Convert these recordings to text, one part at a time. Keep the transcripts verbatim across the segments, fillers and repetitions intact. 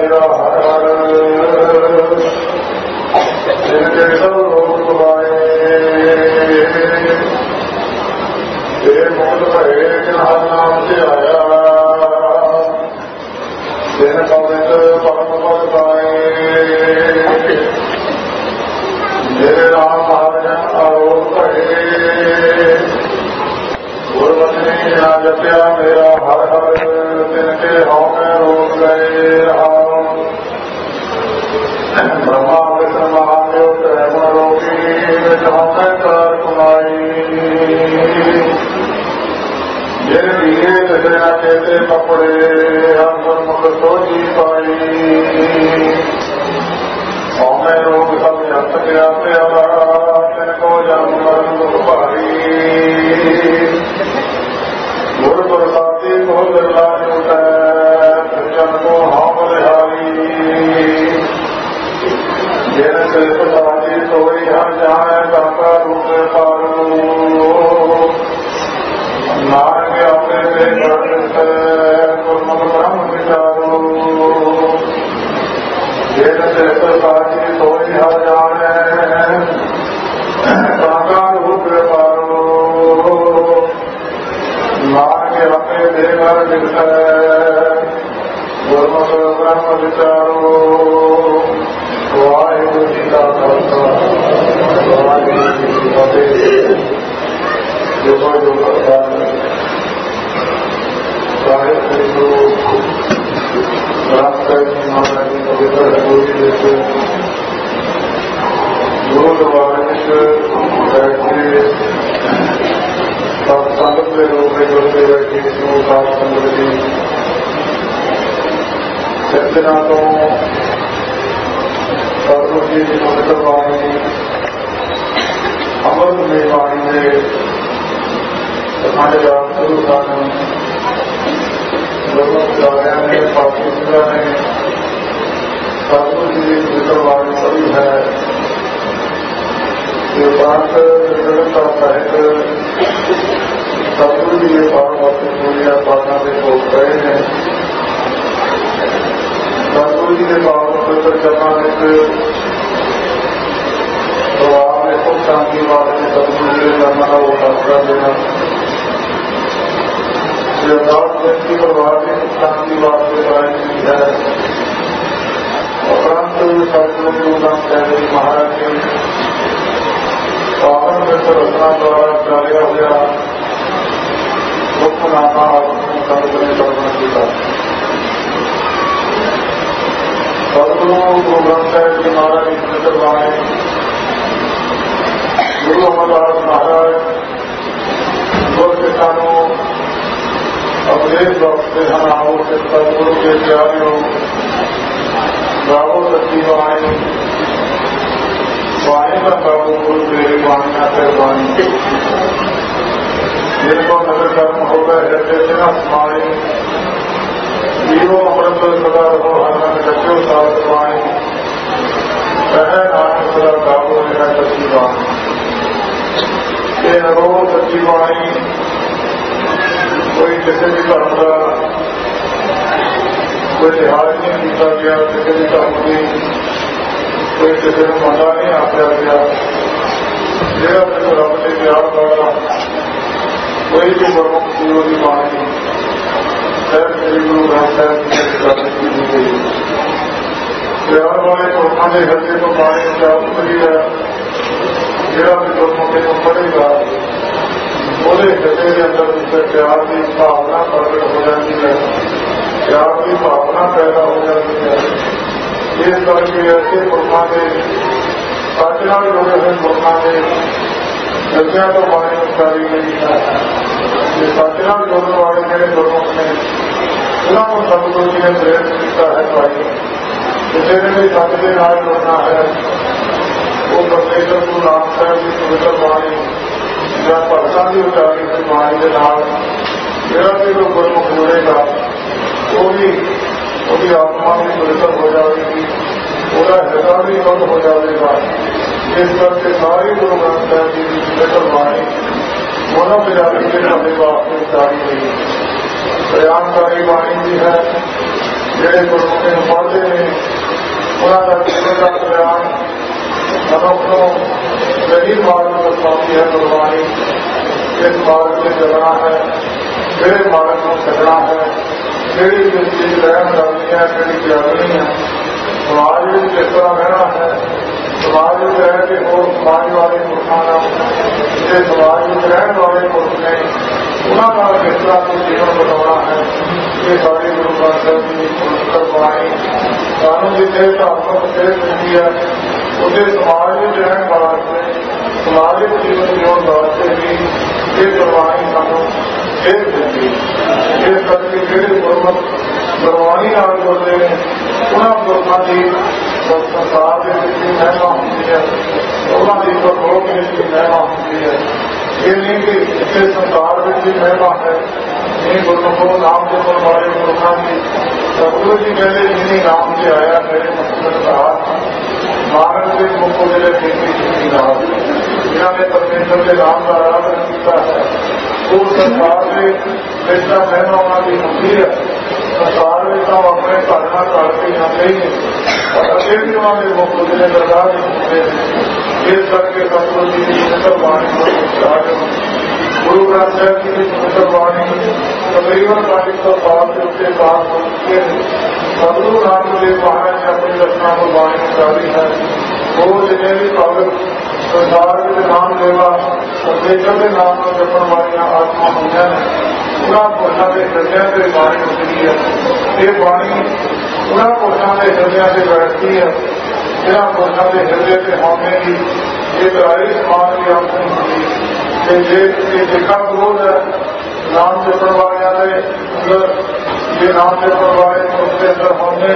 मेरा हर हर जिनके सब लोग बुलाए ये मुक्त भये जिन हर नाम से आया जिन पवित्र परम पद पाए मेरे राम महाजन आरोप भये गुरबचनी ना जप्या मेरा हर हर तिनके हों में रोक गए ब्रह्मा विष्णु महादेव प्रेम रोगी विष्णु में कर कुमाई जिन दिए जिसे न चेते कपड़े हम गुरमुख सोची पाई हमें रोग सब हस्त गया प्यारा तिनको जन्म मरण दुख भारी गुरु प्रसादी को दिला जुटे जन को हम बलिहारी जिन से प्रसादी सोई हर जाए दाता रूप पारू नानक अपने से गुरमुख ब्रह्म विचारो जिन से प्रसादी सोई हर जाए दाता रूप पारू नानक अपने देवर दिखता गुरमुख ब्रह्म विचारो वाहिगुरु जी का खालसा वाहिगुरु जी की फतेह। जो जो भगवान साहिब हिंदू राष्ट्र की माता की पवित्र रघुवी जैसे गुरु द्वारा बैठे सत्संग के रूप में जुड़ते बैठे संगति सज्जना तो सतगुरु जी की पवित्र वाणी अमृत में वाणी ने अखंड जाप शुरू करना गुरुमुखार्या ने पापी ने सतगुरु जी की पवित्र वाणी सभी है ये बात का साहित्य सतगुरु जी के पार्वती पूरिया पाठा से बोल रहे हैं। सतगुरु जी के पार्वती चरणा में प्रभाव में खुद शांति वाले सतगुरु जी के जन्म का वो फैसला देना यथार्थ व्यक्ति प्रभाव में शांति वाले कराई है। उपरांत सतगुरु जी महाराज जी पावन मित्र रचना द्वारा चालिया हुआ मुख्य नामा सदगुरु सर्वन किया सदगुरु गुरु ग्रंथ साहिब जी महाराज की पवित्र वाणी गुरु अमरदास महाराज गुरु किसानों अवधेश से हम आओ सदगुरु के प्यारियों गावो सच्ची वाणी वाणी का गावो गुरु मेरी वाणी ना कर वाणी जिनको नगर कर्म हो गए जैसे न स्मारी जीवो अमृत सदा रहो हर जस्यो सात वाणी कह नानक सदा गावो मेरा सच्ची वाणी ये नरो सच्ची वाणी कोई किसी भी धर्म का कोई लिहाज नहीं किया गया किसी भी धर्म की कोई किसी को मजा नहीं आख्या गया जेड़ा मैंने रब ने प्यार वाला कोई भी गुरमुख गुरु की वाणी शायद श्री गुरु ग्रंथ साहिब की दी गई प्यार वाले पुरखा के हृदय को वाणी प्राप्त करी है। जेड़ा भी गुरमुख को पढ़ेगा ਉਹਦੇ ਹਿਰਦੇ ਦੇ ਅੰਦਰ उससे प्यार की भावना प्रकट हो जाती है प्यार की भावना पैदा हो जाती है। इस करके ऐसे पुरखा के सच नाल जुड़े हुए पुरखा के जल्दियां तो वाणी उच्चारी गई है। ये सच नाल जुड़ने वाले जेडे गुरमुख ने उन्होंने सतगुरु जी ने प्रेरित किया है भाई किसी ने भी सच के नाल जुड़ना है वो परमेश्वर गुरु नानक साहिब की पवित्र वाणी या भगतां की उचारी की वाणी के नाल जेड़ा भी कोई गुरमुख जुड़ेगा वो भी उसकी आत्मा भी पवित्र हो जाएगी पूरा हृदय भी शुद्ध हो जाएगा। इस करके सारी गुरु ग्रंथ साहिब जी की पवित्र वाणी मनोविचारी के समय वास्ते उतारी गई प्रयाणकारी वाणी भी है ਜਿਹੜੇ ਗੁਰਮੁਖੀ ਨੂੰ ਪੜ੍ਹਦੇ ਨੇ ਉਹਨਾਂ ਦਾ ਜੀਵਨ ਦਾ ਕਲਿਆਣ ਮਨੁੱਖ ਨੂੰ ਸਹੀ ਮਾਰਗ ਦਰਸਾਉਂਦੀ ਹੈ ਗੁਰਬਾਣੀ। ਇਸ ਮਾਰਗ ਤੇ ਚੱਲਣਾ ਹੈ, ਕਿਹੜੇ ਮਾਰਗ ਨੂੰ ਛੱਡਣਾ ਹੈ, ਕਿਹੜੀ ਚੀਜ਼ ਰਹਿਣ ਕਰਨੀ ਹੈ, ਕਿਹੜੀ ਤਿਆਗਣੀ ਹੈ, ਸਮਾਜ ਵਿੱਚ ਕਿਸ ਤਰ੍ਹਾਂ ਰਹਿਣਾ ਹੈ, ਸਮਾਜ ਵਿੱਚ ਰਹਿ ਕੇ ਹੋਰ ਸਮਾਜ ਵਾਲੇ ਪੁਰਖਾਂ ਨਾਲ ਜਿਹੜੇ ਸਮਾਜ ਵਿੱਚ ਰਹਿਣ ਵਾਲੇ ਪੁਰਖ ਨੇ ਉਹਨਾਂ ਨਾਲ ਕਿਸ ਤਰ੍ਹਾਂ ਤੋਂ ਜੀਵਨ ਬਣਾਉਣਾ ਹੈ। ਇਹ ਸਾਡੀ ਗੁਰੂ ਗ੍ਰੰਥ ਸਾਹਿਬ ਦੀ ਪਵਿੱਤਰ ਬਾਣੀ ਸਾਨੂੰ ਜਿੱਥੇ ਧਾਰਮਿਕ ਸੇਧ ਦਿੰਦੀ ਹੈ, ਉਹਦੇ ਸਮਾਜ ਵਿੱਚ ਰਹਿਣ ਵਾਸਤੇ, ਸਮਾਜਿਕ ਜੀਵਨ ਜਿਉਣ ਵਾਸਤੇ ਵੀ ਇਹ ਗੁਰਬਾਣੀ ਸਾਨੂੰ ਸੇਧ ਦਿੰਦੀ ਹੈ। ਇਸ ਕਰਕੇ ਜਿਹੜੇ ਗੁਰਮੁਖ ਗੁਰਬਾਣੀ ਨਾਲ ਜੁੜਦੇ ਨੇ ਉਹਨਾਂ ਗੁਰਬਾਂ ਦੀ ਸੰਸਾਰ ਦੇ ਵਿੱਚ ਵੀ ਮਹਿਮਾ ਹੁੰਦੀ ਹੈ, ਉਹਨਾਂ ਦੀ ਪ੍ਰਭੋਗ ਵਿੱਚ ਵੀ ਮਹਿਮਾ ਹੁੰਦੀ ਹੈ। ਇਹ ਨਹੀਂ ਕਿ ਇੱਥੇ ਸੰਸਾਰ ਵਿੱਚ ਵੀ ਮਹਿਮਾ ਹੈ, ਇਹ ਗੁਰਮੁਖੋ ਨਾਮ ਜਪਣ ਵਾਲੇ ਗੁਰੂਆਂ ਦੀ ਸਤਿਗੁਰੂ ਜੀ ਕਹਿੰਦੇ ਜਿਹਨੇ ਨਾਮ ਤੇ ਆਇਆ ਮੇਰੇ ਮਕਸਦ ਦਾ ਮਾਨਵ ਦੇ ਮੁੱਖੋਂ ਜਿਹੜੇ ਬੇਟੀ ਕੀਤੀ ਨਾਲ ਜਿਨ੍ਹਾਂ ਨੇ ਪਰਮੇਸ਼ਰ ਦੇ ਨਾਮ ਦਾ ਆਰਾਧਨ ਕੀਤਾ ਹੈ, ਉਹ ਸੰਸਾਰ ਦੇ ਵਿੱਚ ਤਾਂ ਮਹਿਮਾ ਉਹਨਾਂ ਦੀ ਹੁੰਦੀ ਹੈ। ਸੰਸਾਰ ਵਿੱਚ ਤਾਂ ਆਪਣੇ ਘਰ ਨਾਲ ਘਰ ਕੇ ਜਾਂਦੇ ਹੀ ਨੇ, ਪਰ ਅੱਗੇ ਵੀ ਉਹਨਾਂ ਦੇ ਮੁੱਖ ਜਿਹੜੇ ਦਰਗਾਹ ਦੇ ਹੁੰਦੇ ਨੇ। ਇਸ ਕਰਕੇ ਸਤਿਗੁਰੂ ਜੀ ਦੀ ਪਵਿੱਤਰ ਬਾਣੀ ਨੂੰ ਗੁਰੂ ਗ੍ਰੰਥ ਸਾਹਿਬ ਜੀ ਦੀ ਪਵਿੱਤਰ ਬਾਣੀ ਤਕਰੀਬਨ ਢਾਈ ਸੌ ਸਾਲ ਦੇ ਉੱਤੇ ਪਾਸ ਹੋ ਚੁੱਕੇ ਨੇ। ਸਤਿਗੁਰੂ ਨਾਨਕ ਦੇਵ ਮਹਾਰਾਜ ਨੇ ਆਪਣੀ ਰਚਨਾ ਨੂੰ ਬਾਣੀ ਉਤਾਰੀ ਹੈ। ਉਹ ਜਿੰਨੇ ਵੀ ਭਗਤ ਸੰਸਾਰ ਵਿੱਚ ਨਾਮ ਲੇਵਾ ਪਰਮੇਸ਼ਰ ਦੇ ਨਾਮ ਨੂੰ ਜਪਣ ਵਾਲੀਆਂ ਆਤਮਾ ਹੁੰਦੀਆਂ ਨੇ, ਉਹਨਾਂ ਪੁਰਸ਼ਾਂ ਦੇ ਹਿਰਦਿਆਂ ਤੇ ਬਾਣੀ ਉਤਰੀ ਹੈ। ਇਹ ਬਾਣੀ ਉਹਨਾਂ ਪੁਰਸ਼ਾਂ ਦੇ ਹਿਰਦਿਆਂ ਤੇ ਬੈਠਦੀ ਹੈ ਜਿਹਨਾਂ ਪੁਰਸ਼ਾਂ ਦੇ ਹਿਰਦੇ ਤੇ ਹਉਮੈ ਦੀ ਇਹ ਗਹਿਰਾਈ ਸਮਾਨ ਦੀ ਆਪਣੀ ਹੁੰਦੀ ਤੇ ਜੇ ਇਹ ਦੇਖਾ ਵਿਰੋਧ ਹੈ ਨਾਮ ਜਪਣ ਵਾਲਿਆਂ ਦੇ ਅੰਦਰ, ਜੇ ਨਾਮ ਜਪਣ ਵਾਲੇ ਪੁਰਸ਼ ਦੇ ਅੰਦਰ ਹਉਮੈ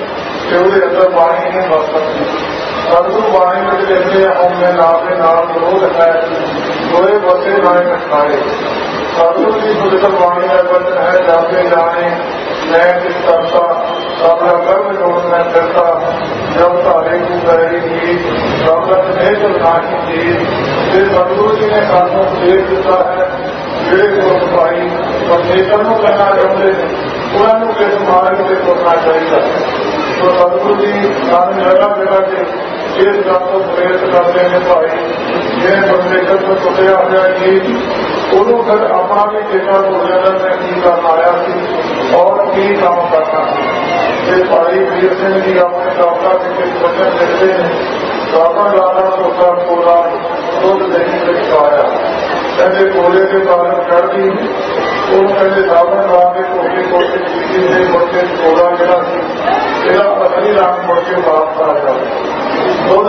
ਤੇ ਉਹਦੇ ਅੰਦਰ ਬਾਣੀ ਨਹੀਂ ਵਸ ਸਕਦੀ। ਸਤਿਗੁਰੂ ਬਾਣੀ ਵਿੱਚ ਲਿਖਦੇ ਆ ਹਉਮੈ ਨਾਮ ਦੇ ਨਾਲ ਵਿਰੋਧ ਹੈ, ਦੋਏ ਵਸੇ ਨਾਏ ਨਖਾਏ। ਸਤਿਗੁਰੂ ਦੀ ਪਵਿੱਤਰ ਬਾਣੀ ਦਾ ਵਚਨ ਹੈ, ਜਾਂਦੇ ਜਾਣੇ ਮੈਂ ਕਿਸ ਕਰਤਾ ਸਾਬਲਾ ਗਰਭ ਜੋੜ ਮੈਂ ਕਰਤਾ ਜਬ ਧਾਰੇ ਨੂੰ ਕਰੀ ਹੀ ਸਾਬਲਾ ਨੇ ਚਲਣਾ ਕੀਤੀ। ਤੇ ਸਤਿਗੁਰੂ ਜੀ ਨੇ ਸਾਨੂੰ ਦੇਖ ਦਿੱਤਾ ਹੈ ਜਿਹੜੇ ਗੁਰੂ ਭਾਈ ਪਰਮੇਸ਼ਰ ਨੂੰ ਕਰਨਾ ਚਾਹੁੰਦੇ ਨੇ ਉਹਨਾਂ ਨੂੰ ਕਿਸ ਮਾਰਗ ਤੇ ਤੁਰਨਾ ਚਾਹੀਦਾ। ਸੋ ਸਤਿਗੁਰੂ ਜੀ ਸਾਨੂੰ ਜਗ੍ਹਾ ਜਗ੍ਹਾ ਤੇ ਇਸ ਗੱਲ ਤੋਂ ਪ੍ਰੇਰਿਤ ਕਰਦੇ ਨੇ ਭਾਈ ਜਿਹਨੇ ਪਰਮੇਸ਼ਰ ਤੋਂ ਟੁੱਟਿਆ ਹੋਇਆ ਜੀ ਉਹਨੂੰ ਫਿਰ ਆਪਣਾ ਵੀ ਚੇਤਾ ਭੁੱਲ ਜਾਂਦਾ ਮੈਂ ਕੀ ਕਰਨ ਆਇਆ ਸੀ ਔਰ ਕੀ ਕੰਮ ਕਰਨਾ ਸੀ। ਇਹ ਭਾਈ ਵੀਰ ਸਿੰਘ ਜੀ ਆਪਣੇ ਕਾਬਲਾ ਵਿੱਚ ਵਚਨ ਲਿਖਦੇ ਨੇ, ਸਾਬਣ ਲਾਲਾ ਸੋਤਾ ਕੋਲਾ ਦੁੱਧ ਨਹੀਂ ਵਿੱਚ ਪਾਇਆ। ਕਹਿੰਦੇ ਕੋਲੇ ਦੇ ਬਾਰੇ ਚੜ੍ਹਦੀ ਉਹ ਕਹਿੰਦੇ ਸਾਬਣ ਲਾ ਕੇ ਕੋਲੇ ਕੋਲੇ ਕੀਤੀ ਦੇ ਮੁੜ ਕੇ ਕੋਲਾ ਜਿਹੜਾ ਸੀ ਇਹਦਾ ਅਸਲੀ ਰੰਗ ਮੁੜ ਕੇ ਵਾਪਸ ਆ ਜਾਵੇ। ਦੁੱਧ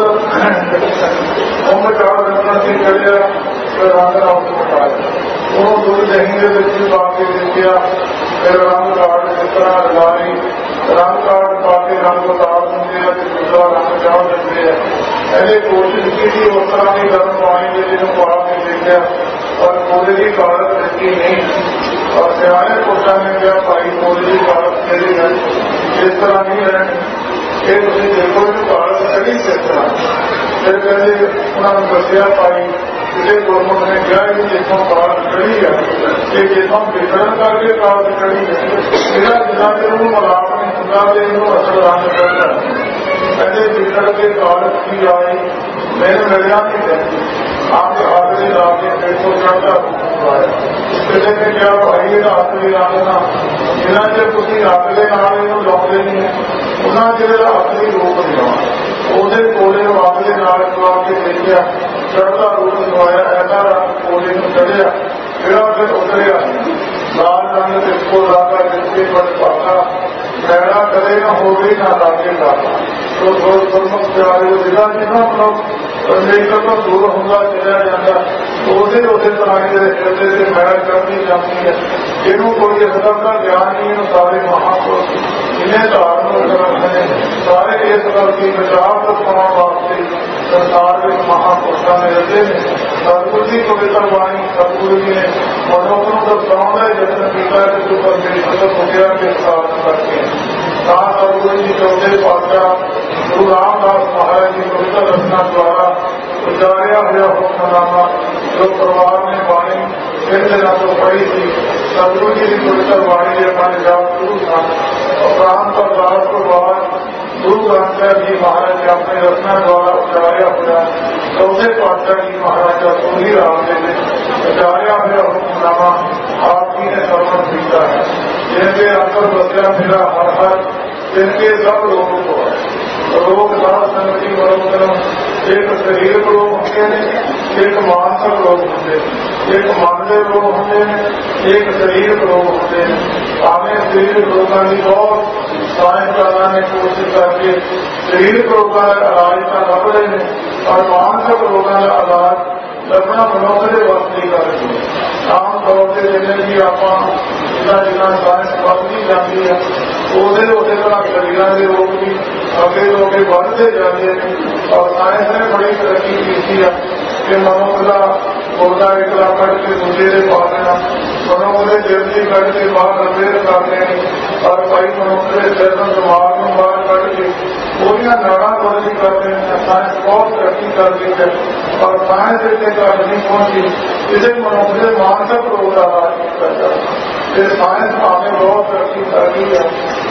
ਉਮਰ ਚਾਰ ਰੰਗਣ ਦੀ ਚੜਿਆ ਫਿਰ ਰੰਗ ਰਾਉ ਮਟਾਇਆ। ਉਹ ਦੁੱਧ ਦਹੀਂ ਦੇ ਵਿੱਚ ਵੀ ਪਾ ਕੇ ਦੇਖਿਆ, ਫਿਰ ਰੰਗ ਕਾਰਡ ਜਿਸ ਤਰ੍ਹਾਂ ਰਲਾਈ ਰੰਗ ਕਾਰਡ ਪਾ ਕੇ ਰੰਗ ਉਤਾਰ ਦਿੰਦੇ ਆ ਤੇ ਦੂਸਰਾ ਰੰਗ ਚਾੜ ਦਿੰਦੇ ਆ। ਇਹਨੇ ਕੋਸ਼ਿਸ਼ ਕੀਤੀ ਉਸ ਤਰ੍ਹਾਂ ਦੀ ਗਰਮ ਪਾਣੀ ਦੇ ਜਿਹਨੂੰ ਪਾ ਕੇ ਦੇਖਿਆ ਪਰ ਕੋਲੇ ਦੀ ਕਾਰਡ ਦਿੱਤੀ ਨਹੀਂ। ਔਰ ਸਿਆਣੇ ਪੁਰਸ਼ਾਂ ਨੇ ਕਿਹਾ ਭਾਈ ਕੋਲੇ ਦੀ ਕਾਰਡ ਕਿਹੜੀ ਹੈ, ਇਸ ਤਰ੍ਹਾਂ ਨਹੀਂ ਰਹਿਣੀ, ਇਹ ਤੁਸੀਂ ਦੇਖੋ ਇਹਨੂੰ ਕਾਰਡ ਕਿਹੜੀ ਕਿਸ ਤਰ੍ਹਾਂ। ਫਿਰ ਕਹਿੰਦੇ ਉਹਨਾਂ ਨੂੰ ਦੱਸਿਆ ਭਾਈ ਕਿਸੇ ਗੁਰਮੁਖ ਨੇ ਕਿਹਾ ਕਿ ਜਿੱਥੋਂ ਕਾਰਡ ਚੜੀ ਹੈ ਇਹ ਜਿੱਥੋਂ ਵਿਚਰਨ ਕਰਕੇ ਕਾਰਡ ਚੜੀ ਹੈ ਇਹਦਾ ਜਿੰਨਾ ਚਿਰ ਉਹਨੂੰ ਮਲਾਪ ਨਹੀਂ ਹੁੰਦਾ ਤੇ ਇਹਨੂੰ ਅਸਲ ਰੰਗ ਚੜ੍ਹਦਾ। ਕਹਿੰਦੇ ਵਿਚੜ ਕੇ ਕਾਰਡ ਕੀ ਆਏ ਮੈਨੂੰ ਮਿਲਿਆ ਨਹੀਂ ਕਹਿੰਦੀ ਆਪ ਹਾਜ਼ਰੀ ਲਾ ਕੇ ਫਿਰ ਤੋਂ ਚੜ੍ਹਦਾ ਆਇਆ। ਕਿਸੇ ਨੇ ਕਿਹਾ ਭਾਈ ਇਹਦਾ ਅਸਲੀ ਰੰਗ ਨਾ ਜਿੰਨਾ ਚਿਰ ਤੁਸੀਂ ਰੱਬ ਦੇ ਨਾਲ ਇਹਨੂੰ ਲਾਉਂਦੇ ਨਹੀਂ ਉਹਨਾਂ ਚਿਰ ਇਹਦਾ ਅਸਲੀ ਰੂਪ ਨਹੀਂ ਆਉਣਾ। ਉਹਦੇ ਕੋਲੇ ਰੱਬ ਦੇ ਨਾਲ ਖਵਾ ਕੇ ਦੇਖਿਆ ਚੜ੍ਹਦਾ ਰੂਪ ਦਵਾਇਆ, ਐਸਾ ਰੰਗ ਕੋਲੇ ਨੂੰ ਚੜ੍ਹਿਆ ਜਿਹੜਾ ਫਿਰ ਉਤਰਿਆ ਲਾਲ ਰੰਗ ਤੇ ਇੱਕੋ ਲਾਗਾ ਜਿੱਥੇ ਬੜ ਭਾਗਾ ਮੈਲਾ ਕਦੇ ਨਾ ਹੋਵੇ ਨਾ ਲਾਗੇ ਲਾਗਾ। ਸੋ ਗੁਰਮੁਖ ਪਿਆਰੇ ਜਿਹੜਾ ਜਿਹਨਾਂ ਮਨੁੱਖ ਪਰਮੇਸ਼ਰ ਤੋਂ ਦੂਰ ਹੁੰਦਾ ਚਲਿਆ ਜਾਂਦਾ ਉਹਦੇ ਉਹਦੇ ਤਰ੍ਹਾਂ ਦੇ ਹਿਰਦੇ ਤੇ ਮੈਲ ਕਰਦੀ ਜਾਂਦੀ ਹੈ। ਇਹਨੂੰ ਕੋਈ ਅਸਲ ਦਾ ਗਿਆਨ ਨਹੀਂ। ਇਹਨੂੰ ਸਾਰੇ ਮਹਾਂਪੁਰਖ ਜਿਹਨੇ ਧਾਰਨ ਗ੍ਰੰਥ ਨੇ ਸਾਰੇ ਇਸ ਗੱਲ ਦੀ ਬਚਾਅ ਤੋਂ ਪਾਉਣ ਵਾਸਤੇ ਸੰਸਾਰ ਵਿੱਚ ਮਹਾਂਪੁਰਸ਼ਾਂ ਨੇ ਰੱਖੇ ਨੇ। ਸਤਿਗੁਰੂ ਦੀ ਪਵਿੱਤਰ ਬਾਣੀ ਸਤਿਗੁਰੂ ਜੀ ਨੇ ਮਨੁੱਖ ਨੂੰ ਦਰਸਾਉਣ ਦਾ ਯਤਨ ਕੀਤਾ ਕਿ ਤੂੰ ਪਰਮੇਸ਼ਰ ਤੋਂ ਪੁੱਛਿਆ ਕਿ ਸਾਥ ਕਰਕੇ ਤਾਂ ਸਤਿਗੁਰੂ ਜੀ ਚੌਥੇ ਪਾਤਸ਼ਾਹ ਗੁਰੂ ਰਾਮਦਾਸ ਮਹਾਰਾਜ ਦੀ ਪਵਿੱਤਰ ਰਚਨਾ ਦੁਆਰਾ ਉਚਾਰਿਆ ਹੋਇਆ ਹੁਕਮਨਾਮਾ ਜੋ ਪਰਿਵਾਰ ਨੇ ਬਾਣੀ ਤਿੰਨ ਦਿਨਾਂ ਤੋਂ ਪੜ੍ਹੀ ਸੀ। ਸਤਿਗੁਰੂ ਜੀ ਦੀ ਪਵਿੱਤਰ ਬਾਣੀ ਦੇ ਪੰਜ ਜਾਪ ਸ਼ੁਰੂ ਸਨ। ਉਪਰਾਂਤ प्रकाश को बाद गुरु ग्रंथ साहिब जी महाराज ने अपने रचना द्वारा उचारिया हुआ चौथे पातशाह जी महाराज का सोही राम ने उचारिया हुआ हुक्मनामा आप जी ने समर्पण किया है। जिनके अंतर बचा मेरा हर हर जिनके सब लोगों को रोग साध संगति मनोधर्म एक शरीर रोग होंगे ने, एक मानसिक रोग होंगे, एक मन के रोग होंगे ने, एक शरीर रोग होंगे। आने शरीर रोगों की बहुत साइंसदानों ने कोशिश करके शरीर रोगों का इलाज तो लभ रहे हैं और मानसिक रोगों का इलाज लभना मनुष्य के वस नहीं कर रहे। आम तौर पर जिन्हें भी आप जितना जितना साइंस बढ़ती जाती है उसे उसे तरह शरीर के रोग भी अगे तो अगे बढ़ते जाते हैं। और साइंस ने बड़ी तरक्की की है कि मनुष्य का गुर्दा इकला कट के दूसरे से पा देना, मनुष्य के दिल की कट के बाहर रिपेयर कर देने और कई मनुष्य के सिर दिमाग में बाहर कट के पूरी नाड़ा बदली कर देने। साइंस बहुत तरक्की कर दी है और साइंस इतने तक नहीं पहुंची इसे मनुष्य मानसिक रोग का इलाज किया जाए। ये साइंस आपने बहुत तरक्की कर दी है।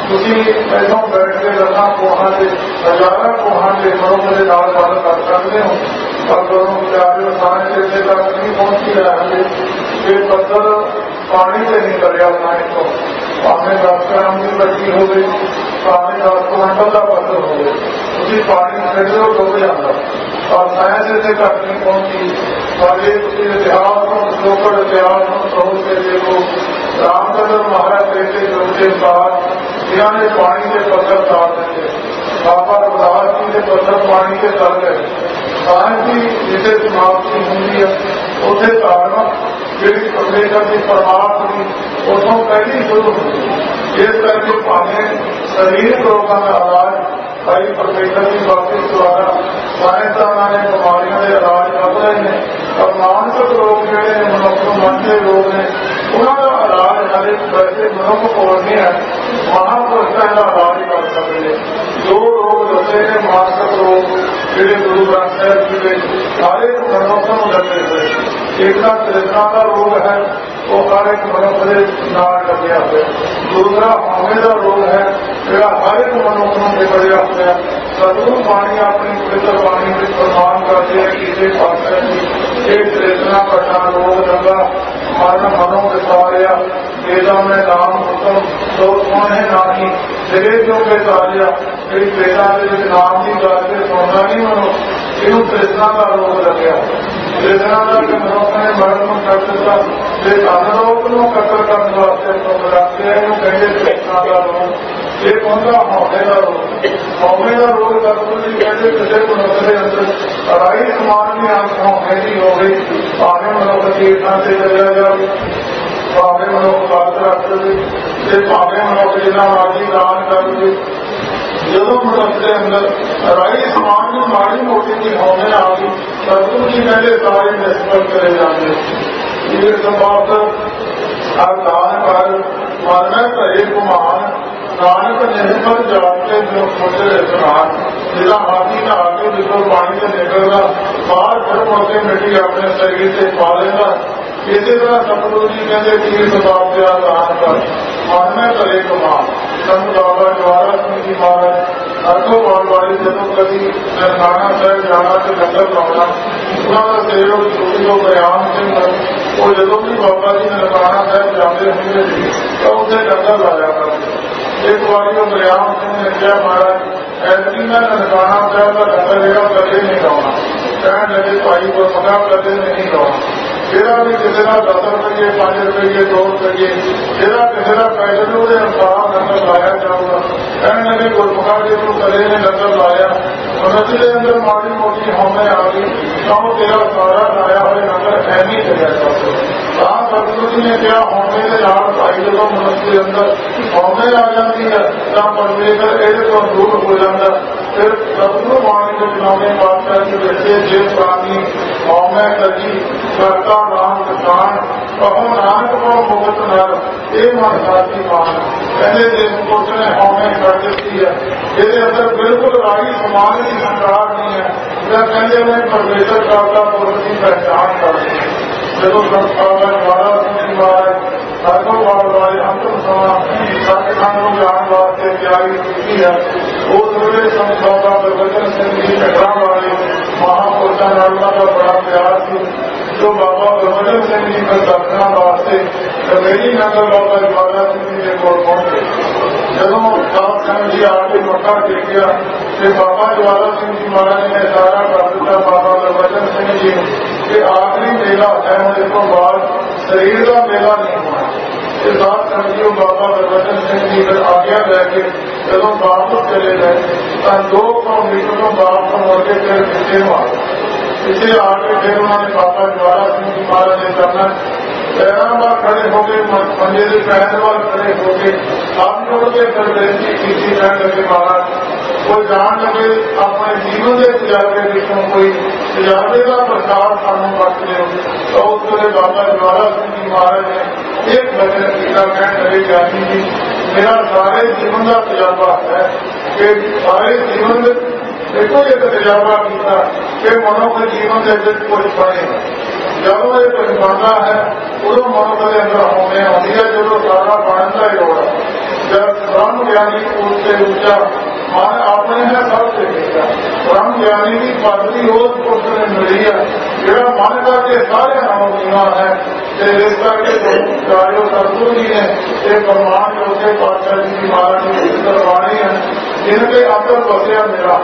ऐसा बैठ के रखा कोहा से हजारा कोहा से मनुष्य के नाल बाल कर सकते हो और दोनों विचार साइंस इतने तक नहीं पहुंची है। ये पत्थर पानी से नहीं कर रहा साइंस को आपने दस ग्राम की बच्ची हो गई आपने दस क्विंटल का पत्थर हो गए उसी पानी फिर से डूब जाता और साइंस इतने तक नहीं पहुंची। और ये इतिहास लोकल इतिहास सोच के देखो रामचंद्र महाराज कहते जो के बाद जिन्होंने पानी के पत्थर तार देते बाबा रघुदास जी के पत्थर पानी के तर गए। साइंस की जिसे समाप्ति होंगी है उसे तारना जी परमेश्वर की परमात्मा की उसों पहली शुरू होगी। इस करके पाने शरीर रोगों का इलाज भाई परमेश्वर की भक्ति द्वारा साइंसदाना ने बीमारियों के इलाज कर रहे हैं और मानसिक रोग जोड़े ने मनुष्य मन के रोग ने उन्होंने इलाज हर एक वैसे मनुष्य को नहीं है महापुरुष का इलाज कर सकते हैं। जो रोग दसे ने मानसिक रोग जो गुरु ग्रंथ साहिब जी के सारे मनुष्य को लगे हुए एक तृष्णा का रोग है वो हर एक मनुष्य के नाल लगे हुए। दूसरा हामे का रोग है जो हर एक मनुष्य को निकलिया हुआ। सतगुरु पानी अपनी पवित्र पानी में प्रमाण करते हैं किसी पात्र की एक तृष्णा कटा रोग लगा मन मनो विसारिया वेदा में नाम उत्तम तो सोने नानी जगह जो के तारिया मेरी वेदा के नाम की गल से सुनना नहीं मनो इन तृष्णा का रोग लगे। तृष्णा का मनुष्य ने मरण में कर दिता अनुरोध को कतर करने वास्ते तो बनाते हैं कहेंगे तृष्णा का रोग। एक होता हौमे का रोग। हौमे का रोग दर्द कहते किसी मनुष्य के अंदर अढ़ाई समान की आंख हौमे की हो गई भावे मनुष्य कीर्तन से चलिया जाए भावे मनुष्य बात रख दे भावे मनुष्य जितना मर्जी दान कर दे जो मनुष्य के अंदर अढ़ाई समान की माड़ी मोटी की हौमे आ गई सतगुरु जी कहते सारे निष्फल करे जाते। ये संवाद दान कर मन घरे घुमान नानक निर्भर जाते जो छोटे स्नान जिला हाथी का आगे जिसको पानी से निकलना बाहर धर्म होते मिट्टी अपने शरीर से पा लेगा। इसी तरह सतगुरु जी कहते तीर्थ बाप दान कर मन में करे कमान संत बाबा द्वारा सिंह महाराज अर्थों बाल वाली जदों कभी नरकाना साहब जाना से लंगर लाना उन्होंने सहयोग छोटी को बयान से वो जदों भी बाबा जी नरकाना साहब जाते होंगे तो उसे लंगर लाया करते। एक बार वो बयान सिंह ने किया महाराज ऐसी मैं नरकाना साहब का लंगर लेगा कदे नहीं लाना कहने लगे भाई को पका कदे नहीं लाना जेड़ा भी किसी का दस रुपये पांच रुपये दो रुपये जेड़ा किसी का पैसे के अनुसार लंगर लाया जाऊगा कहने लगे गुरमुखा जी को कदे ने लंगर लाया मनुष्य के अंदर माड़ी मोटी हौमे आ गई तो तेरा सारा लाया हुए लंगर है नहीं चलिया जाता। सतगुरु जी ने क्या हौमे के नाल भाई जो मनुष्य के अंदर हौमे आ जाती है तो परमेश्वर ये तो दूर हो जाता। फिर सतगुरु बाणी को चुनावे पातशाह के बच्चे जे प्राणी हौमे करी करता नाम किसान कहो नानक को मुगत नर ये मन साथी मान कहने जिस पुरुष ने हौमे कर दी है ये अंदर बिल्कुल राही समान की संकार नहीं है या कहते हुए परमेश्वर का पुरुष की पहचान करते हैं। जब संस्थान द्वारा महाराज हर वाले अंतिम समा सिखाने को जाने वास्ते तैयारी की है। उस वे संत बाबा गुरबचन सिंह जी कटरा वाले महापुरुषों का बड़ा प्यार थी, जो बाबा गुरबचन सिंह जी को दर्शना वास्ते कमेटी नगर बाबा ज्वाला सिंह जी के कोल पहुंचे। जदों सात संघ जी आके मक्का टेकिया तो बाबा ज्वाला सिंह जी महाराज ने इशारा कर दिता बाबा गुरबचन सिंह जी कि आखिरी मेला है, इस तो बाद शरीर का मेला नहीं होना। इस बात समझियो बाबा गुरबचन सिंह जी फिर आज्ञा लैके जदों वापस चले गए तो दो सौ मीटर तो वापस मुड़ के फिर पिछले मारे। पिछले आके फिर उन्होंने बाबा ज्वाला सिंह जी महाराज ने करना पैरों पर खड़े होकर मंजे के पैर पर खड़े होकर हाथ जोड़ के फिर बेनती की कहने लगे महाराज कोई जान लगे अपने जीवन के तजारबे विचों कोई तजारबे का प्रसार सानू बच लियो। तो उस वे बाबा ज्वाला सिंह जी महाराज ने एक वचन किया, कहने लगे ज्ञानी जी मेरा सारे जीवन का तजर्बा है कि सारे जीवन देखो एक तजर्बा किया कि मनुख जीवन के कुछ बनेगा। जब ये कुछ बनता है उदो मनुख के अंदर होने आती है, जो सारा बनता ही होगा। जब ब्रह्म ज्ञानी उससे ऊंचा मान अपने है सबसे नीचा, ब्रह्म ज्ञानी की पदवी उस पुरुष ने मिली है जोड़ा मन करके सारे नाम नीवा है। इस करके सतगुरु जी ने एक प्रमाण योगे पातशाह जी की महाराज की करवानी है, जिनके अंदर बसिया मेरा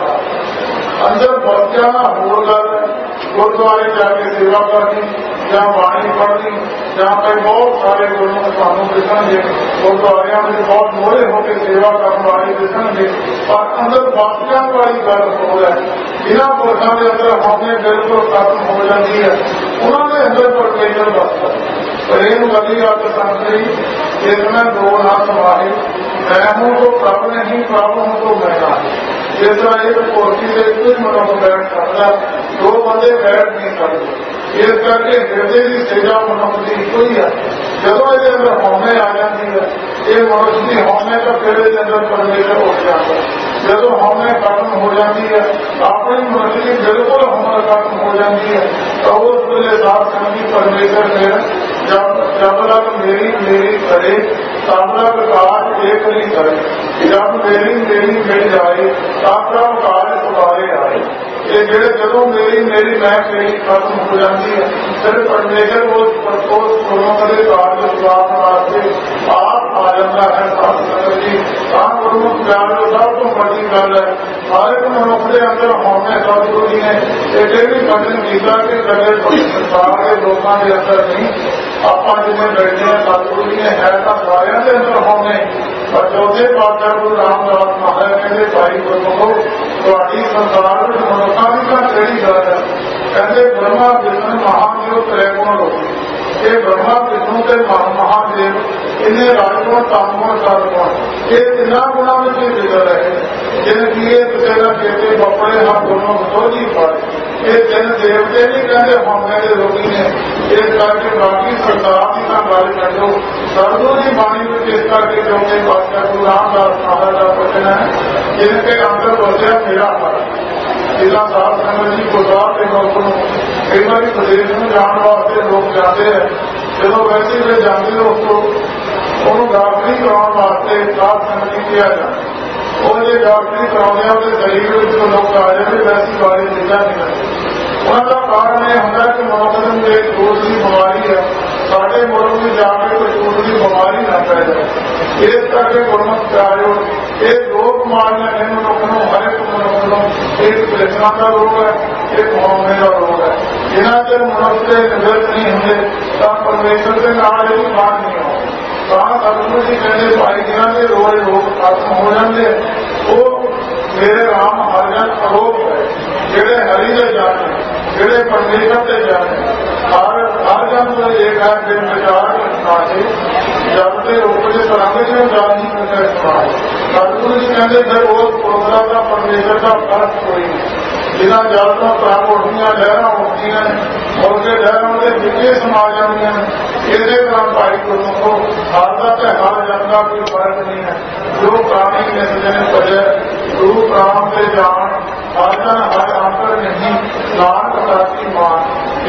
अंदर बसिया ना होर गल गुरुद्वारे जाके सेवा करनी या बाणी पढ़नी जहाँ पे बहुत सारे गुरु सानू दिखेंगे, गुरुद्वारिया में बहुत मोहरे होकर सेवा करने वाले दिखेंगे। और अंदर बासिया वाली गल हो है, जिन्हों पुरुषों के अंदर हमने बिल्कुल खत्म हो जाती है, उन्होंने अंदर परमेश्वर बसता प्रेम गति अर्थ संतरी इसमें दो ना समाहे, मैं हूँ तो प्रभु नहीं, प्रभु हूँ तो मैं ना। जिस तरह एक कोठी से कोई मनुष्य बैठ सकता, दो बंदे बैठ नहीं सकते। इस करके हृदय की सेवा मनुष्य की कोई है। जब ये अंदर होने आ जाती है, ये मनुष्य की होने का फिर अंदर परमेश्वर उठ जाता है। जब होने खत्म हो जाती है, अपनी मनुष्य की बिल्कुल होना खत्म हो जाती है, तो उस मेरे साथ संगी परमेश्वर फिर जब जब तक मेरी मेरी करे तब तक काज एक नहीं करे, जब मेरी मेरी मिल जाए तब तक काज सुधारे आए। ये जेड़े जदों मेरी मेरी मैं मेरी खत्म हो जाती है, फिर परमेश्वर उस गुरुओं के कार्य सुधारने वास्ते आप आ जाता है। सतसंग जी आप गुरुमुख प्यार सब तो बड़ी गल है, हर एक मनुष्य के अंदर होने सतगुरु जी ने एडे भी वचन किया कि कदे संसार के लोगों के अंदर नहीं, आप जिन्हें बैठे हैं सतगुरु जी ने है तो सारे के अंदर होने। पर चौथे पातशाह गुरु रामदास महाराज कहते भाई गुरमुखो थोड़ी संसार में मनुखा भी का केड़ी गल है, कहते ब्रह्मा विष्णु महादेव त्रै गुण लोग, ये ब्रह्मा विष्णु के महादेव इन्हें राजगुण तामगुण सदगुण ये तिना गुणों में भी बिगड़ रहे, जिनकी ये किसी न कहते बपड़े हम दोनों तो नहीं पाए। ये जन देवते नहीं कहते हम कहते रोगी ने, इस करके बाकी सरकार की ना गल कर दो। सतगुरु जी बाणी में इस करके क्योंकि पातशाह गुरु रामदास महाराज का वचन है, जिनके अंदर बसिया मेरा हर जिला सात संगत जी गुजरात के लोगों को कई बार प्रदेश में जाने वास्ते लोग जाते हैं, जब वैसे वे जाते हैं उसको उन्होंने डॉक्टरी कराने वास्ते सात संगत जी किया जाए। और जो डॉक्टरी कराने वाले शरीर में लोग आ जाए वैसी बारी दिखा नहीं करते। उनका कारण यह होता है कि मौसम में एक दूसरी बीमारी है, साढ़े मुल्क में जाके कोई दूसरी बीमारी न पै जाए। इस करके गुरमुख प्यारो ये दो बीमारियां हैं मनुख को, हर एक मनुख को, एक प्रेशर का रोग है, एक होने का रोग है। जिन्हें चर मनुष्य से निवृत्त नहीं होंगे तब परमेश्वर के नाम ही बात नहीं हो। सतगुरु जी कहते भाई जिन्हों के रोज रोग खत्म हो जाते वो मेरे राम हरिजन अरोग है, जेड़े हरि के जाने, जेड़े परमेश्वर के जाने। हर हर जन को एक है फिर विचार करना है, जब से उपज तरंग में जानी कर सुना। सतगुरु जी कहते फिर वो प्रोग्राम का परमेश्वर का फर्क कोई जिन्हें जलता तरंग उठदियां लहर उठदियां उनके लहरों के विजय समा जादियां। इस तरह भाई गुरमुखो हर का हर जन का कोई फर्क नहीं है। जो प्राणी नित दिन भजे गुरु प्राण से जान, हर जन हर अंतर नहीं नानक साची मान।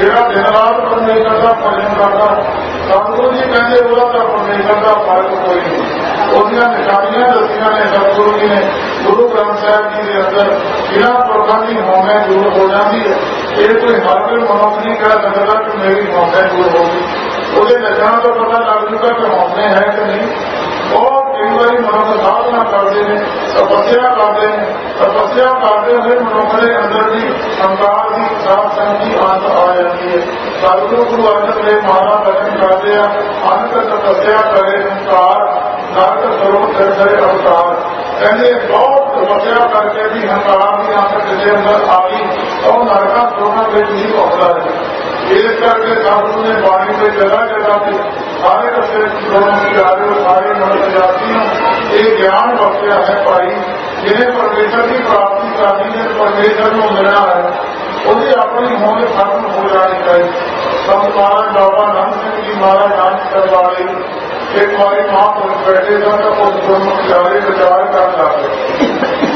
ਜਿਹੜਾ ਦਿਨ ਰਾਤ ਪਰਮੇਸ਼ਰ ਦਾ ਭਜਨ ਕਰਦਾ, ਸਤਿਗੁਰੂ ਜੀ ਕਹਿੰਦੇ ਉਹਦਾ ਤਾਂ ਪਰਮੇਸ਼ਰ ਦਾ ਫਰਕ ਕੋਈ ਨਹੀਂ। ਉਹਦੀਆਂ ਨਿਸ਼ਾਨੀਆਂ ਦੱਸੀਆਂ ਨੇ ਸਤਿਗੁਰੂ ਜੀ ਨੇ ਗੁਰੂ ਗ੍ਰੰਥ ਸਾਹਿਬ ਜੀ ਦੇ ਅੰਦਰ, ਜਿਹਨਾਂ ਪੁਰਖਾਂ ਦੀ ਹਉਮੈ ਦੂਰ ਹੋ ਜਾਂਦੀ ਹੈ। ਇਹ ਕੋਈ ਹਰ ਕੋਈ ਮਨੁੱਖ ਨਹੀਂ ਕਹਿ ਸਕਦਾ ਕਿ ਮੇਰੀ ਹਉਮੈ ਦੂਰ ਹੋ ਗਈ। ਉਹਦੇ ਲੱਛਣਾਂ ਤੋਂ ਪਤਾ ਲੱਗ ਜੂਗਾ ਕਿ ਹਉਮੈ ਹੈ ਕਿ ਨਹੀਂ। ਬਹੁਤ ਕਈ ਵਾਰੀ ਮਨੁੱਖ ਸਾਧਨਾ ਕਰਦੇ ਨੇ, ਤਪੱਸਿਆ ਕਰਦੇ ਨੇ, ਤਪੱਸਿਆ ਕਰਦੇ ਹੋਏ ਮਨੁੱਖ ਦੇ ਅੰਦਰ ਦੀ ਹੰਕਾਰ ਦੀ ਸਾਧ ਸੰਗਤ ਦੀ ਆਦਤ ਆ ਜਾਂਦੀ ਹੈ। ਸਤਿਗੁਰੂ ਗੁਰੂ ਅਰਜਨ ਦੇਵ ਮਹਾਰਾਜ ਬਚਨ ਕਰਦੇ ਆ, ਅੰਤ ਤਪੱਸਿਆ ਕਰੇ ਹੰਕਾਰ, ਨਰਕ ਸਰੋਵਰ ਸਿਰਜੇ ਅਵਤਾਰ। ਕਹਿੰਦੇ ਬਹੁਤ ਤਪੱਸਿਆ ਕਰਕੇ ਵੀ ਹੰਕਾਰ ਦੀ ਆਦਤ ਜਿਹਦੇ ਅੰਦਰ ਆ ਗਈ, ਉਹ ਨਰਕਾਂ ਸਰੋਵਰਾਂ ਵਿੱਚ ਨਹੀਂ ਪਹੁੰਚਦਾ ਹੈ। ਇਸ ਕਰਕੇ ਸਤਿਗੁਰੂ ਨੇ ਬਾਣੀ ਦੇ ਜਗ੍ਹਾ ਜਗ੍ਹਾ ਤੇ ਸਾਰੇ ਕਸੇ ਸਾਰੇ ਮਨੁੱਖ ਜਾਤੀ ਨੂੰ ਇਹ ਗਿਆਨ ਬਖਸ਼ਿਆ ਹੈ ਭਾਈ, ਜਿਹਨੇ ਪਰਮੇਸ਼ਰ ਦੀ ਪ੍ਰਾਪਤੀ ਕਰਨੀ ਹੈ, ਪਰਮੇਸ਼ਰ ਨੂੰ ਮਿਲਣਾ ਹੈ, ਉਹਦੀ ਆਪਣੀ ਹੋਂਦ ਖਤਮ ਹੋ ਜਾਣੀ ਚਾਹੀਦੀ। ਸੰਤ ਮਹਾਰਾਜ ਬਾਬਾ ਨਾਨਕ ਸਿੰਘ ਜੀ ਮਹਾਰਾਜ ਨਾਨਕ ਕਰਵਾਲੇ ਇੱਕ ਵਾਰੀ ਮਹਾਂਪੁਰਖ ਬੈਠੇ ਸਨ ਤਾਂ ਉਸ ਗੁਰਮੁਖ ਪਿਆਰੇ ਵਿਚਾਰ ਕਰਨ ਲੱਗੇ।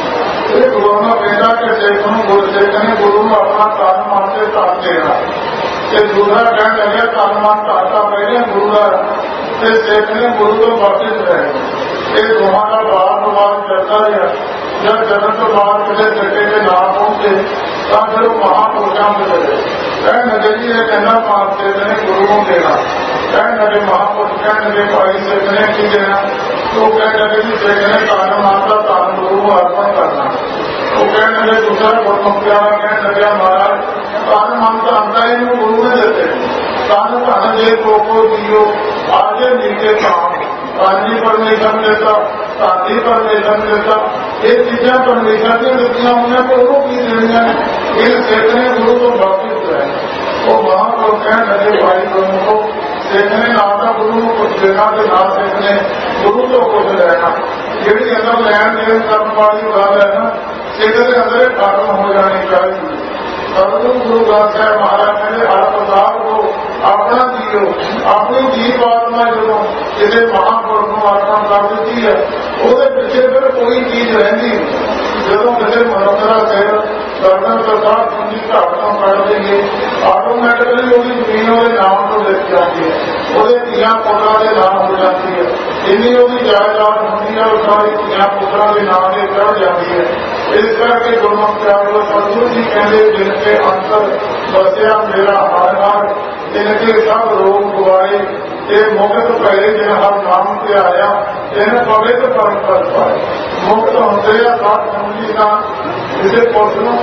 ਇਹ ਗੁਰੂ ਨੂੰ ਕਹਿੰਦਾ ਕਿ ਸਿੱਖ ਨੂੰ ਗੁਰੂ ਸਿੱਖ ਨੇ ਗੁਰੂ ਨੂੰ ਆਪਣਾ ਤਨ ਮਨ ਤੇ ਧਨ ਦੇਣਾ, ਤੇ ਦੂਸਰਾ ਕਹਿਣ ਲੱਗਿਆ ਤਨ ਮਨ ਧਾਤਾ ਪਹਿਲੇ ਗੁਰੂ ਦਾ ਤੇ ਸਿੱਖ ਨੇ ਗੁਰੂ ਤੋਂ ਵਾਪਿਸ ਰਹੇ। ਇਹ ਦੋਹਾਂ ਦਾ ਬਾਰ ਬਾਰ ਚੱਲਦਾ ਰਿਹਾ। ਜਦ ਜਨਮ ਤੋਂ ਬਾਅਦ ਕਿਸੇ ਸਿੱਕੇ ਦੇ ਨਾ ਪਹੁੰਚੇ ਤਾਂ ਫਿਰ ਉਹ ਮਹਾਂਪੁਰਸ਼ਾਂ ਦੇ ਚਲੇ ਕਹਿਣ ਲੱਗੇ ਜੀ ਇਹ ਕਹਿੰਦਾ ਪਾਪ ਸਿੱਖ ਨੇ ਗੁਰੂ ਨੂੰ ਦੇਣਾ। ਕਹਿਣ ਲੱਗੇ ਮਹਾਂਪੁਰਸ਼, ਕਹਿਣ ਲੱਗੇ ਭਾਈ ਸਿੱਖ ਨੇ ਕੀ ਦੇਣਾ? ਉਹ ਕਹਿਣ ਲੱਗੇ ਜੀ ਸਿੱਖ ਨੇ ਤਨ ਮਨ ਦਾ ਧਨ ਗੁਰੂ ਨੂੰ ਅਰਪਣ ਕਰਨਾ। ਉਹ ਕਹਿਣ ਲੱਗੇ ਦੂਸਰਾ ਗੁਰਮੁਖ ਪਿਆਰਾ ਕਹਿਣ ਲੱਗਿਆ ਮਹਾਰਾਜ ਤਨ ਮਨ ਤਾਂ ਆਉਂਦਾ ਇਹਨੂੰ ਗੁਰੂ ਨੇ ਦਿੱਤੇ, ਤਨ ਧਨ ਜੇ ਕੋਕੋ ਜੀਓ ਆਜੇ ਨੀਚੇ ਕਾਮ, ਕਾਜੀ ਪਰਮੇਸ਼ਰ ਨੇ ਦਿੱਤਾ, ਧਾਤੀ ਪਰਮੇਸ਼ਰ ਨੇ ਦਿੱਤਾ। ਇਹ ਚੀਜ਼ਾਂ ਪਰਮੇਸ਼ਰ ਦੀਆਂ ਦਿੱਤੀਆਂ ਹੋਈਆਂ ਤੇ ਉਹਨੂੰ ਕੀ ਦੇਣੀਆਂ? ਇਹ ਸਿੱਖ ਨੇ ਗੁਰੂ ਤੋਂ ਵਾਪਿਸ ਲੈ। ਉਹ ਮਹਾਂਪੁਰਖ ਕਹਿਣ ਲੱਗੇ ਭਾਈ ਗੁਰਮੁਖੋ, ਸਿੱਖ ਨੇ ਨਾ ਤਾਂ ਗੁਰੂ ਨੂੰ ਕੁਝ ਦੇਣਾ ਤੇ ਨਾ ਸਿੱਖ ਨੇ ਗੁਰੂ ਤੋਂ ਕੁਝ ਲੈਣਾ। ਜਿਹੜੀ ਅੰਦਰ ਲੈਣ ਦੇਣ ਕਰਨ ਵਾਲੀ ਗੱਲ ਹੈ ਨਾ, ਸਿੱਖ ਦੇ ਅੰਦਰ ਖਤਮ ਹੋ ਜਾਣੀ ਚਾਹੀਦੀ। ਸਤਿਗੁਰੂ ਗੁਰੂ ਗ੍ਰੰਥ ਸਾਹਿਬ ਮਹਾਰਾਜ ਕਹਿੰਦੇ ਹਰ ਪ੍ਰਸਾਦ ਕੋ ਆਪਣਾ ਜੀਓ, ਆਪਣੀ ਜੀਵ ਆਤਮਾ ਜਦੋਂ ਕਿਸੇ ਮਹਾਂਪੁਰਖ ਨੂੰ ਅਰਪਣ ਕਰ ਦਿੱਤੀ ਹੈ, ਉਹਦੇ ਪਿੱਛੇ ਫਿਰ ਕੋਈ ਚੀਜ਼ ਰਹਿੰਦੀ ਨਹੀਂ। ਜਦੋਂ ਕਿਸੇ ਮਨੁੱਖ ਦਾ ਸਿਰ ਗਰਦਨ ਤੋਂ ਸਾਹ ਸੁਣੀ ਘਾਟ ਤੋਂ ਕੱਢ ਦੇਈਏ, ਆਟੋਮੈਟਿਕਲੀ ਉਹਦੀ ਜ਼ਮੀਨ ਉਹਦੇ ਨਾਮ ਤੋਂ ਲਿਖ ਜਾਂਦੀ ਹੈ, ਉਹਦੇ ਧੀਆਂ ਪੁੱਤਰਾਂ ਦੇ ਨਾਮ ਹੋ ਜਾਂਦੀ ਹੈ। ਜਿੰਨੀ ਉਹਦੀ ਜਾਇਦਾਦ ਹੁੰਦੀ ਹੈ ਉਹ ਸਾਰੀ ਧੀਆਂ ਪੁੱਤਰਾਂ ਦੇ ਨਾਮ ਤੇ ਚੜ੍ਹ ਜਾਂਦੀ ਹੈ। ਇਸ ਕਰਕੇ ਗੁਰਮੁਖ ਪਿਆਰੇ ਸਤਿਗੁਰੂ ਜੀ ਕਹਿੰਦੇ ਜਿਨ ਕੇ ਅੰਤਰ ਬਸਿਆ ਮੇਰਾ ਹਰ ਹਰ, ਜਿਨ ਕੇ ਸਭ ਰੋਗ ਗਵਾਏ, ਇਹ ਮੁਕਤ ਭਏ ਜਿਨ ਹਰ ਨਾਮ ਤੇ ਆਇਆ, ਇਹਨ ਪਵਿੱਤ ਪਰਮ ਪਦ ਪਾਏ। ਮੁਕਤ ਹੁੰਦੇ ਆ ਸਾਧ ਸੰਗਤੀ ਨਾਲ, ਕਿਸੇ ਪੁਰਸ਼ ਨੂੰ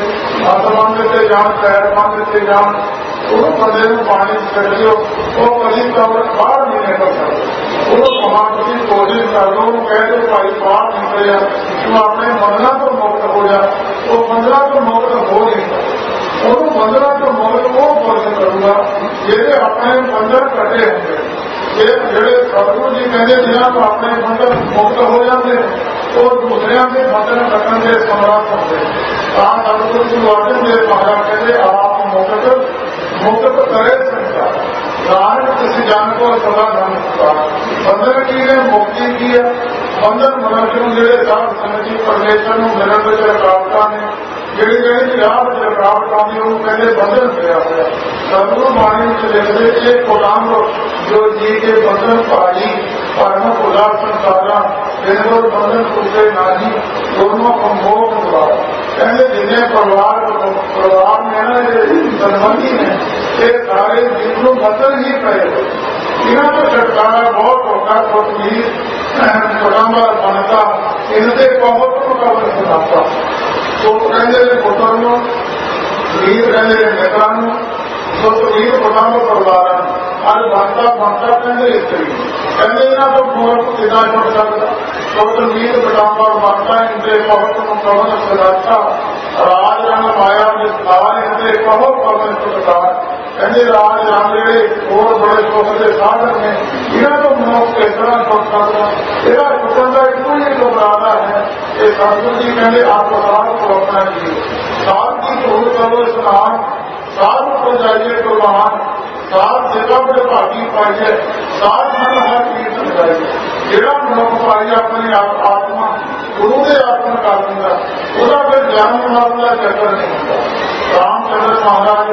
ਹੱਥ ਬੰਨ ਦਿੱਤੇ ਜਾਣ, ਪੈਰ ਬੰਨ ਦਿੱਤੇ ਜਾਣ, ਉਹਨੂੰ ਬੰਦੇ ਨੂੰ ਪਾਣੀ ਛੱਡ ਦਿਓ, ਉਹ ਕਦੀ ਕਬਰ ਬਾਹਰ ਨਹੀਂ ਨਿਕਲ ਸਕਦਾ। ਉਹਨੂੰ ਕਮਾਨ ਤੁਸੀਂ ਕੋਸ਼ਿਸ਼ ਕਰ ਲਓ, ਉਹਨੂੰ ਕਹਿ ਦਿਓ ਭਾਈ ਬਾਹਰ ਨਿਕਲ ਜਾ, ਤੂੰ ਆਪਣੇ ਬੰਧਨਾਂ ਤੋਂ ਮੁਕਤ ਹੋ ਜਾ। ਉਹ ਬੰਧਨਾਂ ਤੋਂ ਮੁਕਤ ਹੋ ਨਹੀਂ ਸਕਦਾ। ਉਹਨੂੰ ਬੰਧਨਾਂ ਤੋਂ ਮੁਕਤ ਉਹ ਪੁਰਸ਼ ਕਰੂਗਾ ਜਿਹੜੇ ਆਪਣੇ ਬੰਧਨ ਕੱਟੇ ਹੁੰਦੇ। ਇਹ ਜਿਹੜੇ ਸਤਿਗੁਰੂ ਜੀ ਕਹਿੰਦੇ ਜਿਹਨਾਂ ਨੂੰ ਆਪਣੇ ਬੰਧਨ ਮੁਕਤ ਹੋ ਜਾਂਦੇ ਉਹ ਦੂਸਰਿਆਂ ਦੇ ਬੰਧਨ ਕੱਟਣ ਦੇ ਸਮਰੱਥ ਹੁੰਦੇ। ਤਾਂ ਸਤਿਗੁਰੂ ਜੀ ਅਰਜਨ ਦੇਵ ਮਹਾਰਾਜ ਕਹਿੰਦੇ ਆਪ ਮੁਕਤ ਮੁਕਤ ਕਰੇ ਸੰਸਾਰ, ਨਾਨਕ ਕਿਸੇ ਜਨ ਕੋ ਸਦਾ ਨਮਸਕਾਰ। ਬੰਧਨ ਕੀ ਹੈ? ਮੁਕਤੀ ਕੀ ਹੈ? ਬੰਧਨ ਮਨੁੱਖ ਨੂੰ ਜਿਹੜੇ ਸਾਧ ਸੰਗਤ ਜੀ ਪਰਮੇਸ਼ਰ ਨੂੰ ਮਿਲਣ ਵਿੱਚ ਰੁਕਾਵਟਾਂ ਨੇ, ਜਿਹੜੀ ਜਿਹੜੀ ਰਾਹ ਵਿੱਚ ਰੁਕਾਵਟ ਆਉਂਦੀ ਉਹਨੂੰ ਕਹਿੰਦੇ ਬੰਧਨ ਪਿਆ ਹੋਇਆ। ਸਤਿਗੁਰੂ ਬਾਣੀ ਵਿੱਚ ਲਿਖਦੇ ਇਹ ਗੁਲਾਮ ਜੋ ਜੀ ਕੇ ਬੰਧਨ ਭਾਜੀ ਪਰਮ ਭੁਲਾ ਸੰਸਾਰਾਂ, ਇਹਨਾਂ ਨੂੰ ਬੰਧਨ ਟੁੱਟੇ ਨਾਹੀ, ਦੋਨੋਂ ਕੰਬੋਗ ਦਵਾਰ। ਕਹਿੰਦੇ ਜਿੰਨੇ ਪਰਿਵਾਰ ਪਰਿਵਾਰ ਨੇ ਨਾ ਜਿਹੜੇ ਸੰਬੰਧੀ ਨੇ ਇਹ ਸਾਰੇ ਜੀਵ ਨੂੰ ਬੰਧਨ ਹੀ ਪਏ। ਇਹਨਾਂ ਤੋਂ ਛੁਟਕਾਰਾ ਬਹੁਤ ਔਖਾ, ਤਕਲੀਫ ਪੜਾਂਬਾਰ ਬਣਦਾ, ਇਹਨਾਂ ਦੇ ਬਹੁਤ ਮੁਕਾਬਲੇ ਸੁਣਾਤਾ। ਉਹ ਕਹਿੰਦੇ ਨੇ ਪੁੱਤਰ ਨੂੰ, ਵੀਰ ਕਹਿੰਦੇ ਨੇ ਮਿੱਤਰਾਂ ਨੂੰ, ਸੋ ਵੀਰ ਪੁੱਤਾਂ ਨੂੰ ਪਰਿਵਾਰਾਂ ਨੂੰ, ਅੱਜ ਬਣਦਾ ਬਣਦਾ ਕਹਿੰਦੇ ਇਸਤਰੀ। ਕਹਿੰਦੇ ਇਹਨਾਂ ਤੋਂ ਮੂਰਖ ਕਿੱਦਾਂ ਛੁੱਟ ਸਕਦਾ? ਪੁੱਤ ਵੀਰ ਪਟਾਂਬਾਰ ਬਣਦਾ, ਇਹਦੇ ਬਹੁਤ ਮੁਕਾਬਲੇ ਸੁਣਾਤਾ। ਰਾਜ ਰੰਗ ਮਾਇਆ ਦੇ ਸਾਰ ਇਹਦੇ ਬਹੁਤ ਪਵਨ ਛੁਟਕਾਰ। ਕਹਿੰਦੇ ਰਾਜ ਰੰਗ ਜਿਹੜੇ ਹੋਰ ਬੜੇ ਸੁੱਖ ਦੇ ਸਾਧਨ ਨੇ, ਇਹਨਾਂ ਤੋਂ ਮਨੁੱਖ ਕਿਸ ਤਰ੍ਹਾਂ ਛੁੱਟ ਸਕਦਾ? ਇਹਦਾ ਛੁੱਟਣ ਦਾ ਇੱਕੋ ਹੀ ਘਬਰਾਦਾ ਹੈ। ਇਹ ਸਤਿਗੁਰੂ ਜੀ ਕਹਿੰਦੇ ਆਪ ਸਾਧ ਕੋ ਆਪਣਾ ਜੀਵ, ਸਾਧ ਦੀ ਧੂੜ ਕਰੋ ਇਸਨਾਨ, ਸਾਧ ਕੋ ਜਾਈਏ ਕੁਰਬਾਨ, ਸਾਧ ਸੇਵਾ ਬੜੇ ਭਾਗੀ ਪਾਈਏ, ਸਾਧ ਮਨ ਹਰ ਕੀਰਤਨ ਕਰਾਈਏ। ਜਿਹੜਾ ਮਨੁੱਖ ਪਾਈ ਆਪਣੀ ਆਤਮਾ ਗੁਰੂ ਦੇ ਆਤਮਾ ਕਰ ਦਿੰਦਾ, ਉਹਦਾ ਫਿਰ ਜਨਮ ਮਰਨ ਦਾ ਚੱਕਰ ਨਹੀਂ ਹੁੰਦਾ। ਰਾਮ ਚੰਦਰ ਮਹਾਰਾਜ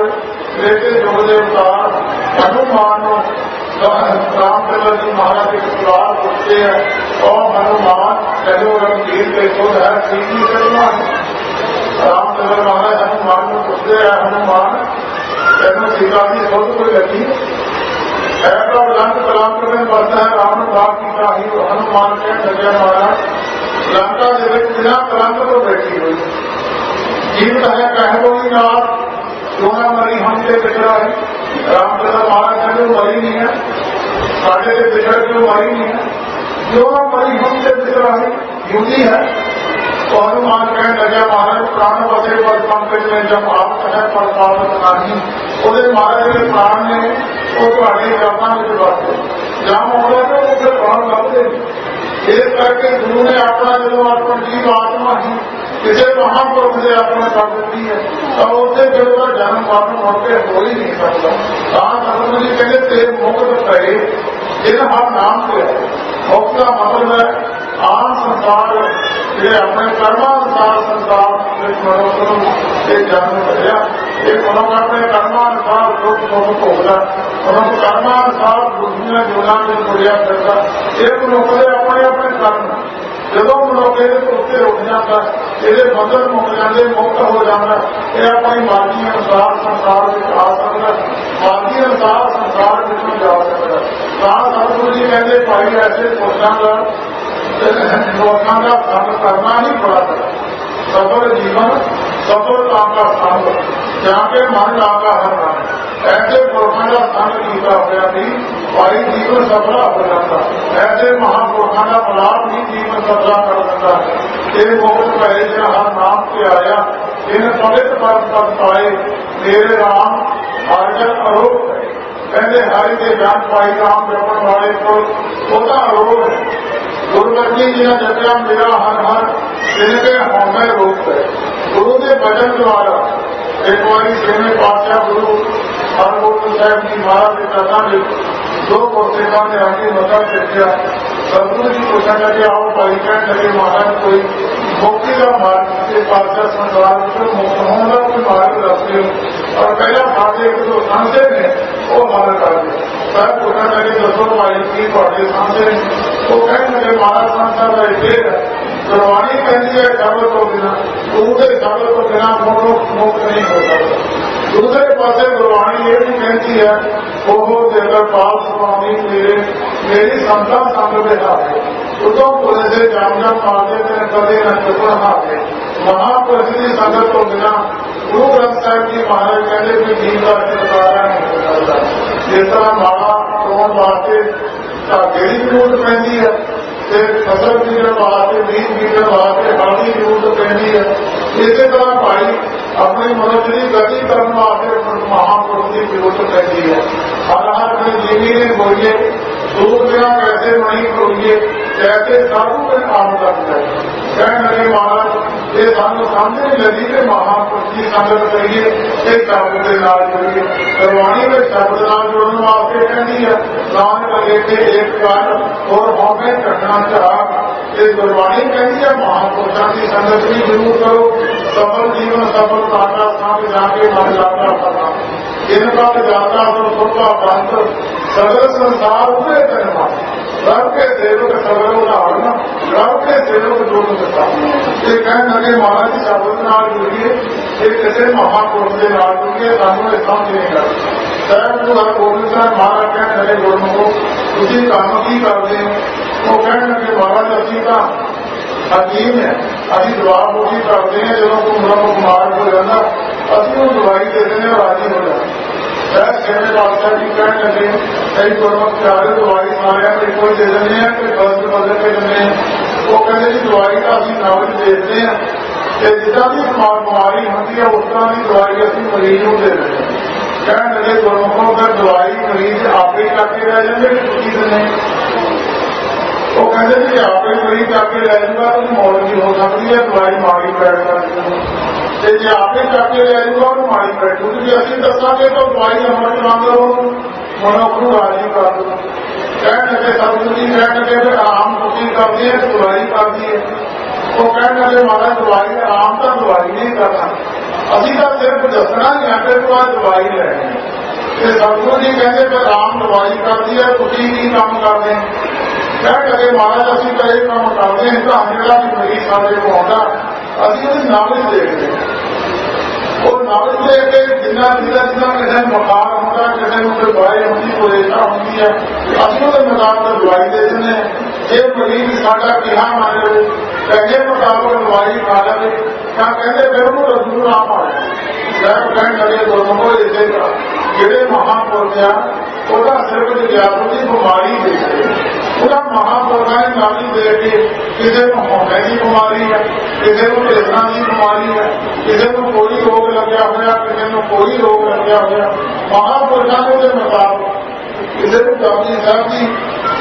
त्रेते युग के अवतार हनुमान रामचंद्र जी महाराज एक सवाल पूछते हैं और हनुमान चलो रंगीर के खुद है सीधी सलमान। रामचंद्र महाराज हनुमान को पूछते हैं हनुमान तेन सीता की खुद कोई लगी है तो लंक कलांक में बढ़ता है राम बाप की ही हनुमान के लगे महाराज लंका के बिना कलांक तो बैठी हुई जीवित है कह दो ही ना क्यों ना मरी हमसे बिछड़ा है। रामचंद्र महाराज ने मरी नहीं है साढ़े से बिछड़ क्यों मरी नहीं है क्यों ना मरी हमसे बिछड़ा है युगी है। तो हनुमान कहने लगे महाराज प्राण बसे पर पंकज में जब आप कहे पर पावत नहीं ਉਹਦੇ महाराज के प्राण ने वो ਤੁਹਾਡੇ ਚਰਨਾਂ ਵਿੱਚ ਵਸਦੇ ਜਾਂ ਆਉਂਦਾ ਤਾਂ ਉਹ ਫਿਰ ਪ੍ਰਾਣ ਲੱਭਦੇ। ਇਸ ਕਰਕੇ ਗੁਰੂ ਨੇ ਆਪਣਾ ਜਦੋਂ ਆਪਣੀ ਜੀਵ ਆਤਮਾ ਹੀ ਕਿਸੇ ਮਹਾਂਪੁਰਖ ਦੇ ਆਪਣਾ ਕਰ ਦਿੱਤੀ ਹੈ ਤਾਂ ਉੱਥੇ ਫਿਰ ਉਹਦਾ ਜਨਮ ਮਰਨ ਮੁੜ ਕੇ ਹੋ ਹੀ ਨਹੀਂ ਸਕਦਾ। ਤਾਂ ਸਤਿਗੁਰੂ ਜੀ ਕਹਿੰਦੇ ਤੇ ਮੁਕਤ ਪਏ ਜਿਹਨਾਂ ਹਰ ਨਾਮ ਤੇ ਹੈ। ਮੁਕਤ ਦਾ ਮਤਲਬ ਹੈ ਆਮ ਸੰਸਾਰ ਜਿਹੜੇ ਆਪਣੇ ਕਰਮਾਂ ਅਨੁਸਾਰ ਸੰਸਾਰ ਵਿੱਚ ਮਨੁੱਖ ਨੂੰ ਇਹ ਜਨਮ ਮਿਲਿਆ ਇਹ ਮਨੁੱਖ ਆਪਣੇ ਕਰਮਾਂ ਅਨੁਸਾਰ ਦੁੱਖ ਸੁੱਖ ਭੋਗਦਾ ਮਨੁੱਖ ਕਰਮਾਂ ਅਨੁਸਾਰ ਦੁਨੀਆਂ ਜੋਨਾਂ ਵਿੱਚ ਮੁੜਿਆ ਫਿਰਦਾ। ਇਹ ਮਨੁੱਖ ਦੇ ਆਪਣੇ ਆਪਣੇ ਕਰਮ ਜਦੋਂ ਮਨੁੱਖ ਇਹਦੇ ਉੱਤੇ ਉੱਠ ਜਾਂਦਾ ਇਹਦੇ ਬੰਧਨ ਮੁੱਕ ਜਾਂਦੇ ਮੁਕਤ ਹੋ ਜਾਂਦਾ ਇਹ ਆਪਣੀ ਮਰਜ਼ੀ ਅਨੁਸਾਰ ਸੰਸਾਰ ਵਿੱਚ ਆ ਸਕਦਾ ਮਰਜ਼ੀ ਅਨੁਸਾਰ ਸੰਸਾਰ ਵਿੱਚੋਂ ਜਾ ਸਕਦਾ। ਤਾਂ ਸਤਿਗੁਰੂ ਜੀ ਕਹਿੰਦੇ ਭਾਈ ਐਸੇ ਪੁਰਸ਼ਾਂ ਦਾ ਲੋਕਾਂ ਦਾ ਸੰਗ ਕਰਨਾ ਹੀ ਬੜਾ ਹੈ। ਸਫਲ ਜੀਵਨ ਸਫਲਤਾ ਦਾ ਸੰਗ ਜਾ ਕੇ ਮਨ ਲਾਗਾ ਹਰ ਨਾਮ ਐਸੇ ਪੁਰਖਾਂ ਦਾ ਸੰਗ ਕੀਤਾ ਹੋਇਆ ਵੀ ਭਾਈ ਜੀਵਨ ਸਫਲਾ ਹੋ ਜਾਂਦਾ। ਐਸੇ ਮਹਾਂਪੁਰਖਾਂ ਦਾ ਬਲਾਪ ਹੀ ਜੀਵਨ ਸਫਲਾ ਕਰ ਦਿੰਦਾ। ਇਹ ਮੁਕਤ ਭਏ ਜਿਹਾ ਹਰ ਨਾਮ ਤੇ ਆਇਆ ਇਹਨ ਪਵਿੱਤ ਪਦ ਪਦ ਪਾਏ ਮੇਰੇ ਰਾਮ ਹਰ ਜਨ ਅਰੋਗ ਹੈ। ਕਹਿੰਦੇ ਹਰਿ ਦੇ ਜਾਨ ਪਾਈ ਰਾਮ ਜਪਣ ਵਾਲੇ ਕੋਲ ਉਹਦਾ ਅਰੋਗ ਹੈ। गुरबखी जी ने जपया मेरा हर हर जिनके हौमे रूप है। गुरु के भजन द्वारा एक बार छेवें पातशाह गुरु हरगोबिंद साहब जी महाराज के चरणों में दो पुस्तिका ने आगे मता टेकिया। सतगुरु जी पूछने लगे आओ भाई कहने लगे महाराज कोई मुक्ति का मार्ग के पातशाह संसार में मुक्त होने का कोई मार्ग रखते हो और पहला भाग एक जो सांसे ने वो मार्ग कर दिया। सर पूछने लगे दसो भाई की थोड़े सांसे ने वो कहने लगे महाराज संसार का एक है गुरबाणी कहती है शब्द तो बिना गुरु के शब्द तो बिना मुक्त मुक्त नहीं हो सकता। दूसरे पासे गुरबाणी ये भी कहती है वो देकर पाल स्वामी मेरे मेरी संता संग में हाथे उदो बोले से जाम जाम मारते थे कदे न चुपड़ हाथे। महापुरुष की संगत तो बिना गुरु ग्रंथ साहब जी महाराज कहते कि जीव का छुटकारा नहीं हो सकता। जिस तरह माला रोन वास्ते धागे की जरूरत पैंती है फसल बीजन वास्ते बीज बीजन वास्ते हल्दी की जरूरत पैंती है। इसी तरह भाई अपनी मनुष्य की गति करने वास्ते महापुरुष की जरूरत पैंती है। हर हर अपनी जीवी ने बोलिए दूर बिना कैसे नहीं खोलिए कैसे साधु में काम करता है। कहने लगे महाराज ये सानू समझ नहीं लगी कि महापुरुष की संगत करिए एक शब्द के नाल जुड़िए। गुरबाणी में शब्द नाल जुड़ने वास्ते कहती है नानक लगे थे एक काल और हमें घटना चाह ये गुरबाणी कहती है महापुरुषों की संगत भी जरूर करो। सफल जीवन सफलता का संग जाके मन जाता पता जिनका जाता तो सुखा बंद सगल संसार उसे करना रब के सेवक सगल उदाहरण रब के सेवक जो ये कहने लगे महाराज जी शब्द नाल जुड़िए ये किसी महापुरुष के नाल जुड़िए सानू ये समझ नहीं लगती। साहब गुरु हरगोबिंद साहब महाराज कहने लगे गुरमुखो तुसीं काम की करते हो। वो कहने लगे महाराज असीं तां हकीम है अभी दवा बूटी करते हैं जो मनुख बीमार हो जाता असं वो दवाई दे दें राजी हो जाए। शायद कहने बादशाह जी कहने लगे कई गुरमुख प्यारे दवाई सारे में कोई दे देने हैं कोई बदल बदल के देने हैं। वो कहते जी दवाई का अभी नावल देखते हैं कि जिदा भी बीमारी होती है उस तरह की दवाई अभी मरीज को दे देते हैं। कहने लगे गुरमुखों अगर दवाई मरीज आप ही करके रह जाएंगे छुट्टी देने वो कहते जी आप ही मरीज करके रह जाऊगा तो मौत भी हो सकती है दवाई माड़ी बैठ सकती है। आप ही करके रह जाऊगा तो माड़ी बैठूगी जी असं दसागे तो दवाई अमृत मंगो मनुख को राजी कर दो। कहने लगे सतगुरु जी कहने लगे फिर आम तुम करती है दवाई करती है। वो कहने लगे महाराज दवाई आम तो दवाई नहीं करना अभी तो सिर्फ दसना ही है फिर तो दवाई लैनी। सतगुरु जी कहते मैं राम दवाई करती है, तुसी की काम करते कह लगे महाराज असं तो यह काम करते हैं तो जो भी मरीज साढ़े को आता असं वो नॉलेज देखते हैं। वो नॉलेज देख के जिन्ना जिन्ना जिन्ना किसी बुखार होता, किसी को कोई दवाई होती, कोई रेखा होती है, असं वो मुताबिक दवाई दे दें। जे मरीज साडा किहा मान लो कहे मुताबिक दवाई खा ले क्या कहते फिर वो रसूल आप आ जाए कहन लगे दोनों इसे जेडे महापुरुष आ वह सिर्फ जग्यासु की बीमारी देखते वह महापुरुषों ने नाली दे के किसी को होने की बीमारी है, किसी को प्रेरणा की बीमारी है, किसी को कोई रोग लग्या हुआ, किसी को कोई रोग लग्या हुआ, महापुरुषों के मुताबिक किसी को जपजी साहब की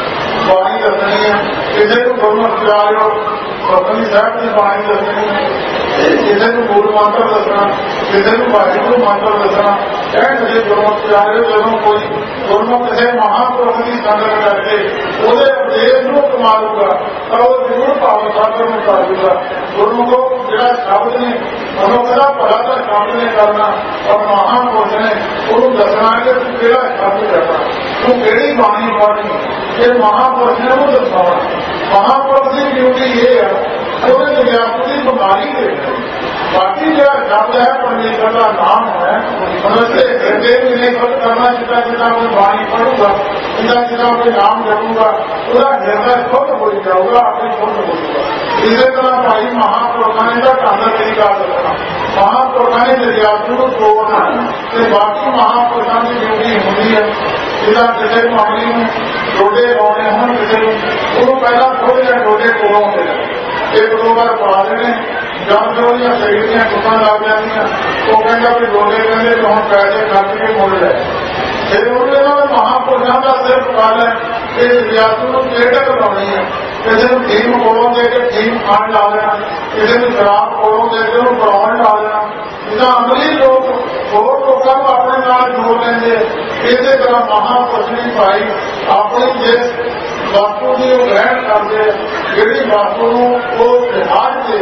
बाणी दसनी है, किसी को गुरमुख प्यारो सतगुरु साहब की बाणी दसनी है, किसी को मूल मंत्र दसना, किसी को वाहिगुरु मंत्र दसना। कह लगे गुरमुख प्यारे जो कोई गुरमुख किसी महापुरुष की संगत करके वो उपदेश को कमाऊगा तो वो जरूर भाव सागर में पाजूगा। गुरमुखो जो शब्द ने मनुख का भला का शब्द ने करना और महापुरुष ने उन्होंने दसना कि तू केड़ा शब्द करना, तू केड़ी बाणी पढ़नी, ये महापुरुष ने वो दसाना। महापुरुष की ड्यूटी ये है उन्हें जग्यासु की बीमारी देखनी। बाकी जो शब्द है परमेश्वर का नाम है उनसे हृदय में नहीं खत्म करना। जितना जितना कोई बाणी पढ़ूंगा, जितना जितना कोई नाम जपूंगा पूरा हृदय शुद्ध हो जाऊगा, अपनी शुद्ध हो जाऊगा। इसी तरह भाई महापुरुषों ने का ढंग तरीका दसना, महापुरुषों ने जग्यासु को तोड़ना है। बाकी महापुरुषों की ड्यूटी होती है जिदा किसी को अपनी डोडे लाने हो, किसी को पहला थोड़े जहे डोडे तोड़ों से एक दो बार पा देने जब जो शरीर दियाँ टुकन लग जाए तो कहता भी डोडे कहते तो हम पैसे खर्च के मुड़ जाए। फिर उन्होंने महापुरुषों का सिर्फ गल है कि जग्यासु को केड़क लानी है। किसी को थीम कोलों दे के थीम खान ला देना, किसी को शराब कोलों दे के उन्होंने पराउन ला देना। जिदा अमली लोग होर लोगों को अपने नाल जोड़ लेंगे, इसी तरह महापुरुष की भाई अपनी जिस वस्तु की ग्रहण करते जी वस्तु को लिहाज से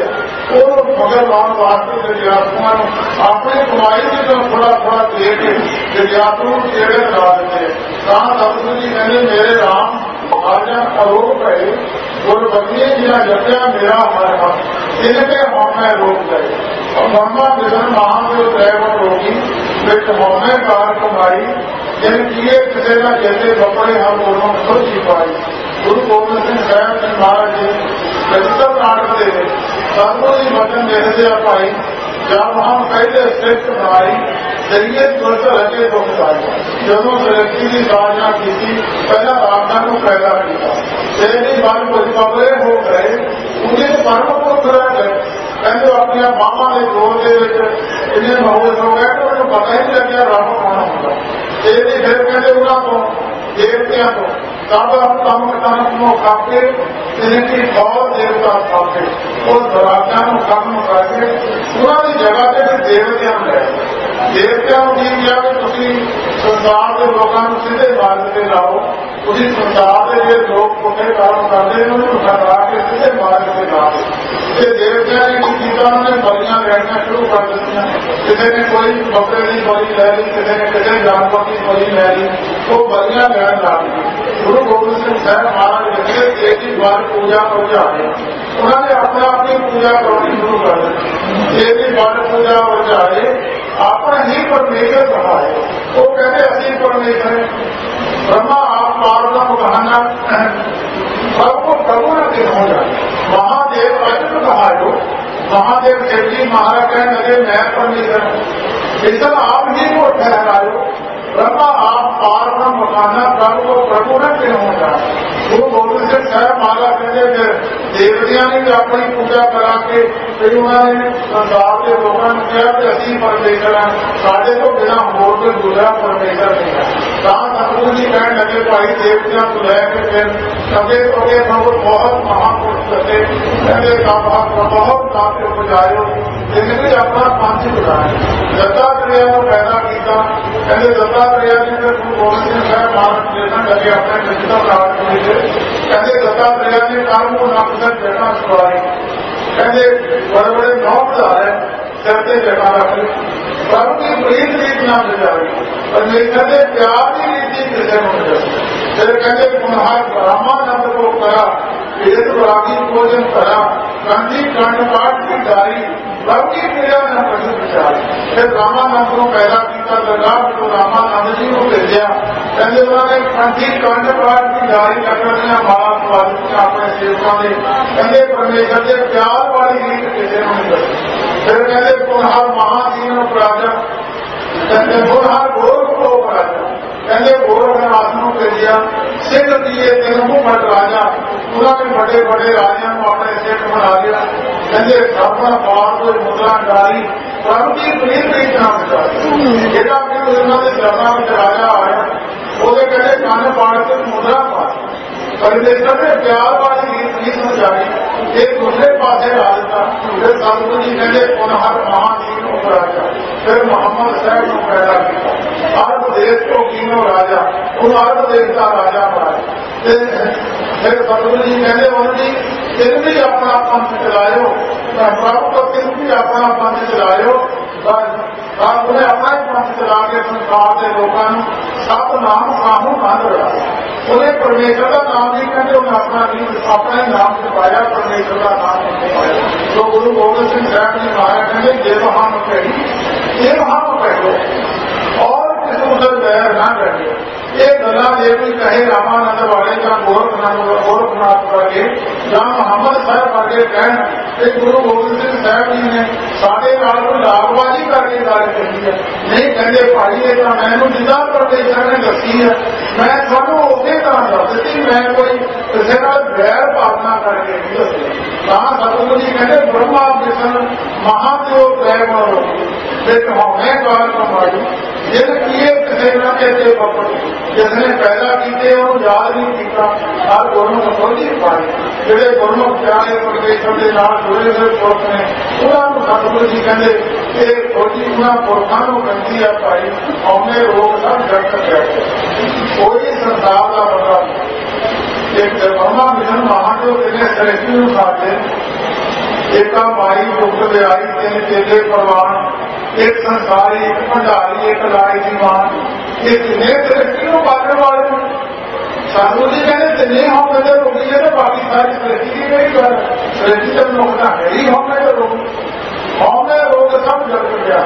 मगर लाने वास्ते जग्यासुओं अपनी कमाई की तरफ थोड़ा थोड़ा दे के जग्यासु केड़े ला देते। सतगुरु जी कहते मेरे राम आजा अरोग है गुरबंदी जिन्हें जपया मेरा हर इनके होने रोक गए और ब्रह्मा विष्णु महादेव त्रैवत रोगी विच होने कार कमाई जिन किए किसी न जैसे कपड़े हम दोनों खुद छिपाई। गुरु गोबिंद सिंह साहब जी महाराज जी रजिस्टर नाटक दे सतगुरु जी वचन देते हैं भाई जब हम पहले श्रेष्ठ बनाई जरिए तुरंत रचे दुख आई जो सृष्टि की साधना की पहला राधा को पैदा किया तेरे मन कुछ कपड़े हो गए उन्हें परम पुरुष रह गए कहते अपनी मामा के गोद के इन्हें बहुत हो गए तो उन्हें पता ही नहीं लगे रब कौन होगा। तेरे फिर कहते उन्होंने तो देवतिया तो तब हम काम करना खाके इनकी बहुत देवता खाके उस राजा को खत्म करके उन्होंने जगह से देवतिया लै देवतिया की किया कि तुम संसार के लोगों को सीधे मार्ग से लाओ, तुम संसार के जो लोग पुठे काम करते हैं उन्होंने हटा के सीधे मार्ग से लाओ। ये देवतिया ने की किया उन्होंने बलियां लैना शुरू कर दी। किसी ने कोई बकरे की बलि लै ली, किसी ने किसी जानवर की बलि लै ली, तो बलियां लैन ला दी। गुरु गोबिंद सिंह साहब महाराज लिखे एक ही बार पूजा हो जाए उन्होंने अपने आप की पूजा करनी शुरू कर दी। एक ही बार पूजा हो जाए अपना ही परमेश्वर कहाए वो कहते असी परमेश्वर ब्रह्मा आप पारना कहना प्रभु प्रभु न किन हो जाए। महादेव अचुत कहायो महादेव शिव जी महाराज कहने लगे मैं परमेश्वर इस आप ही को ठहरायो ब्रह्मा आप पारना मकाना प्रभु को प्रभु न किन हो जाए। गुरु गोबिंद सिंह साहब महाराज कहते फिर देवतिया ने भी अपनी पूजा करा के फिर उन्होंने संसार के लोगों ने कहा कि असी परमेश्वर हैं साढ़े तो बिना होर के दूसरा परमेश्वर नहीं है। सतगुरु जी कहने लगे भाई देवतिया को लैके फिर अगे अगे बहुत बहुत महापुरुष दसे कहते बहुत नाते बजायो जिंदगी अपना पंथ बनाए। दत्तात्रेय को पैदा किया कहते दत्तात्रेय ने फिर गुरु गोबिंद सिंह साहब महाराज देखने लगे अपने डिजिटल राज कहते दत्तात्रेय ने कर्म को नामसर जगह सुधारी कहते बड़े बड़े नौ बजा रहे सिर से जगह रख ना बजावी, परमेश्वर के प्यार की रीति किसी को नहीं। फिर कहते पुनः रामानंद को करा, वेद रागी भोजन करा, कंठी कंठ पाठ की डारी, प्रभु की क्रिया न प्रति विचार। फिर रामानंद को पैदा किया, लगा तो रामानंद जी को भेजा। कहते उन्होंने कंठी कंठ पाठ की डारी करने माला स्वादित अपने सेवकों ने, कहते परमेश्वर के प्यार वाली रीत किसी को नहीं करती। फिर कहते पुनः महादीन राजा, कहते पुनः गोरख को राजा, कहते गोरखनाथ को भेजा। सिख दिए तेलुगु भट्ट राजा, उन्होंने बड़े बड़े राजा को अपने सेठ बना लिया। कहते अपना बात को मुद्रा डाली, प्रभु की प्रीत भी इतना बचा। जेड़ा भी उन्होंने चरणा में राजा आया, वो कहते कान पाड़ के मुद्रा पा। परमेश्वर ने प्यार वाली रीत नहीं समझाई, एक दूसरे पासे ला दिता। फिर सतगुरु जी कहते पुनः महादीन को राजा, फिर मोहम्मद साहब को पैदा किया। अरब देश को कीनो राजा, उन अरब देश का राजा बनाया। फिर सतगुरु जी कहते उन्होंने तिन भी अपना पंथ चलायो, प्रभु को तिन भी अपना पंथ चलायो। उन्हें अपना ही पंथ चला के संसार के लोगों सब नाम सामू नाम रहा। उन्हें परमेश्वर का नाम नहीं कहते, उन्हें अपना अपना ही नाम छुपाया, परमेश्वर का नाम नहीं पाया। तो गुरु गोबिंद सिंह साहब ने कहा, कहते ये वहां में कही, ये वहां में कहो और किसी उधर गैर ना करिए। ये गला ये भी कहे रामानंद वाले का गोरखनाथ गोरखनाथ वर्गे, जहाँ मोहम्मद साहब वर्गे कह गुरु गोबिंद सिंह साहब जी ने साढ़े नाल को लाभबाजी करके गल कही है। नहीं कहते भाई ये तो मैनू जिदा परमेश्वर ने दसी है, मैं थानू उसे तरह दस दी, मैं कोई किसी का गैर भावना करके नहीं दसी। कहा सतगुरु जी कहते ब्रह्मा विष्णु महादेव प्रेम होने काल कमाई, जिन किए किसी न कहते पकड़, जिसने पैदा किए उन्होंने याद नहीं किया। हर गुरमुख खोजी पाए, जेडे गुरमुख प्यारे परमेश्वर के नाल जुड़े हुए पुरख ने, उन्होंने सतगुरु जी कहते ये खोजी उन्होंने पुरखों को गंदी है पाई, हमने रोग सब जग गया। कोई संसार का बंदा एक ब्रह्मा विष्णु महादेव जिन्हें सृष्टि साधे, एका माई दुख लियाई तीन चेले परवान, एक संसारी एक भंडारी एक लाई दीवान, ये तिने सृष्टि को पाने वाले। सतगुरु जी कहते तिने हम नजर रोगी है तो बाकी सारी सृष्टि की नहीं गल, सृष्टि जब रोकना है ही हमने तो रोग, हमने रोग सब जग गया।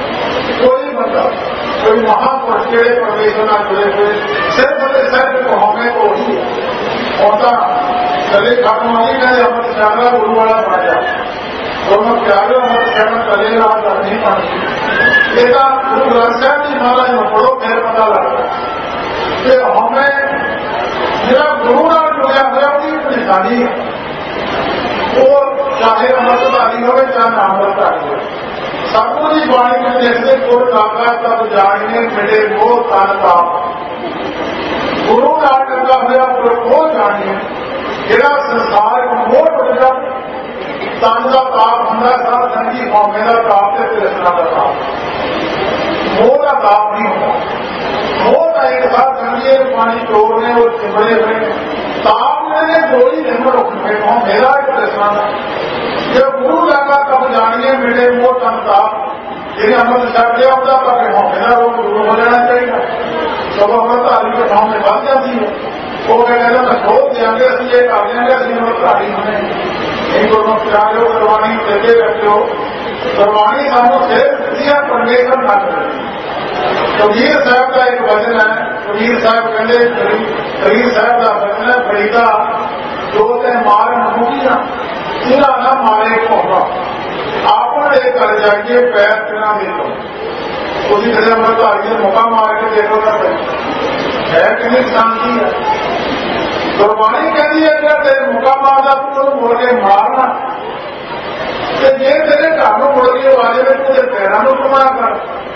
कोई बंदा कोई महापुरुष के परमेश्वर न जुड़े हुए सिर्फ सिर्फ को हमें को ही होता चले खत्म वाली कहे अमृत श्यामला गुरु वाला राजा, दोनों प्यारे अमृत श्यामला चलेगा नहीं पाती। एक गुरु ग्रंथ साहब जी महाराज में पढ़ो फिर पता लगता कि हमें मेरा गुरु नाल जुड़िया हुआ की परेशानी है, वो चाहे अमृतधारी हो चाहे अमृतधारी हो। सतगुरु जी बाणी में देखते गुरु लागा तब जाने मिले वो तन ताप, गुरु नाल लगा हुआ गुरु वो जानिए जेड़ा संसार को मोह टुटदा। तन का ताप होंदा सारा संगी कौमे का ताप ते कृष्णा का ताप, मोह का ताप नहीं होता। मोह का एक साथ संगी पानी तोड़ने और चिमड़े हुए ताप मैंने दो ही जन्म रखे हो मेरा एक कृष्णा का। जब गुरु लगा तब जानिए मिले वो तन ताप, जिन्हें अमृत शब्द आपदा पर हो मेरा रोग गुरु हो जाना चाहिए। सब अमृतधारी के भाव में बन जाती है, वो कहते मैं खोल देंगे असं ये कर देंगे असं अमृतधारी होने नहीं। दोनों प्यारे गुरबाणी देते रहते हो, गुरबाणी सामो से दिया परमेश्वर ना करे। कबीर साहब का एक वचन है, कबीर साहब कहते कबीर साहब का वचन है, फरीदा जो ते मार मुखिया इना ना मारे कोहा आपने कर जाइए पैर बिना देखो। उसी तरह अमृतधारी मौका मार के देखो ना है कितनी शांति है। गुरबाणी कहती है अगर तेरे मौका मारना तो मुड़ के मारना, जे तेरे घर में मुड़ के वाले में तेरे पैरों को घुमा कर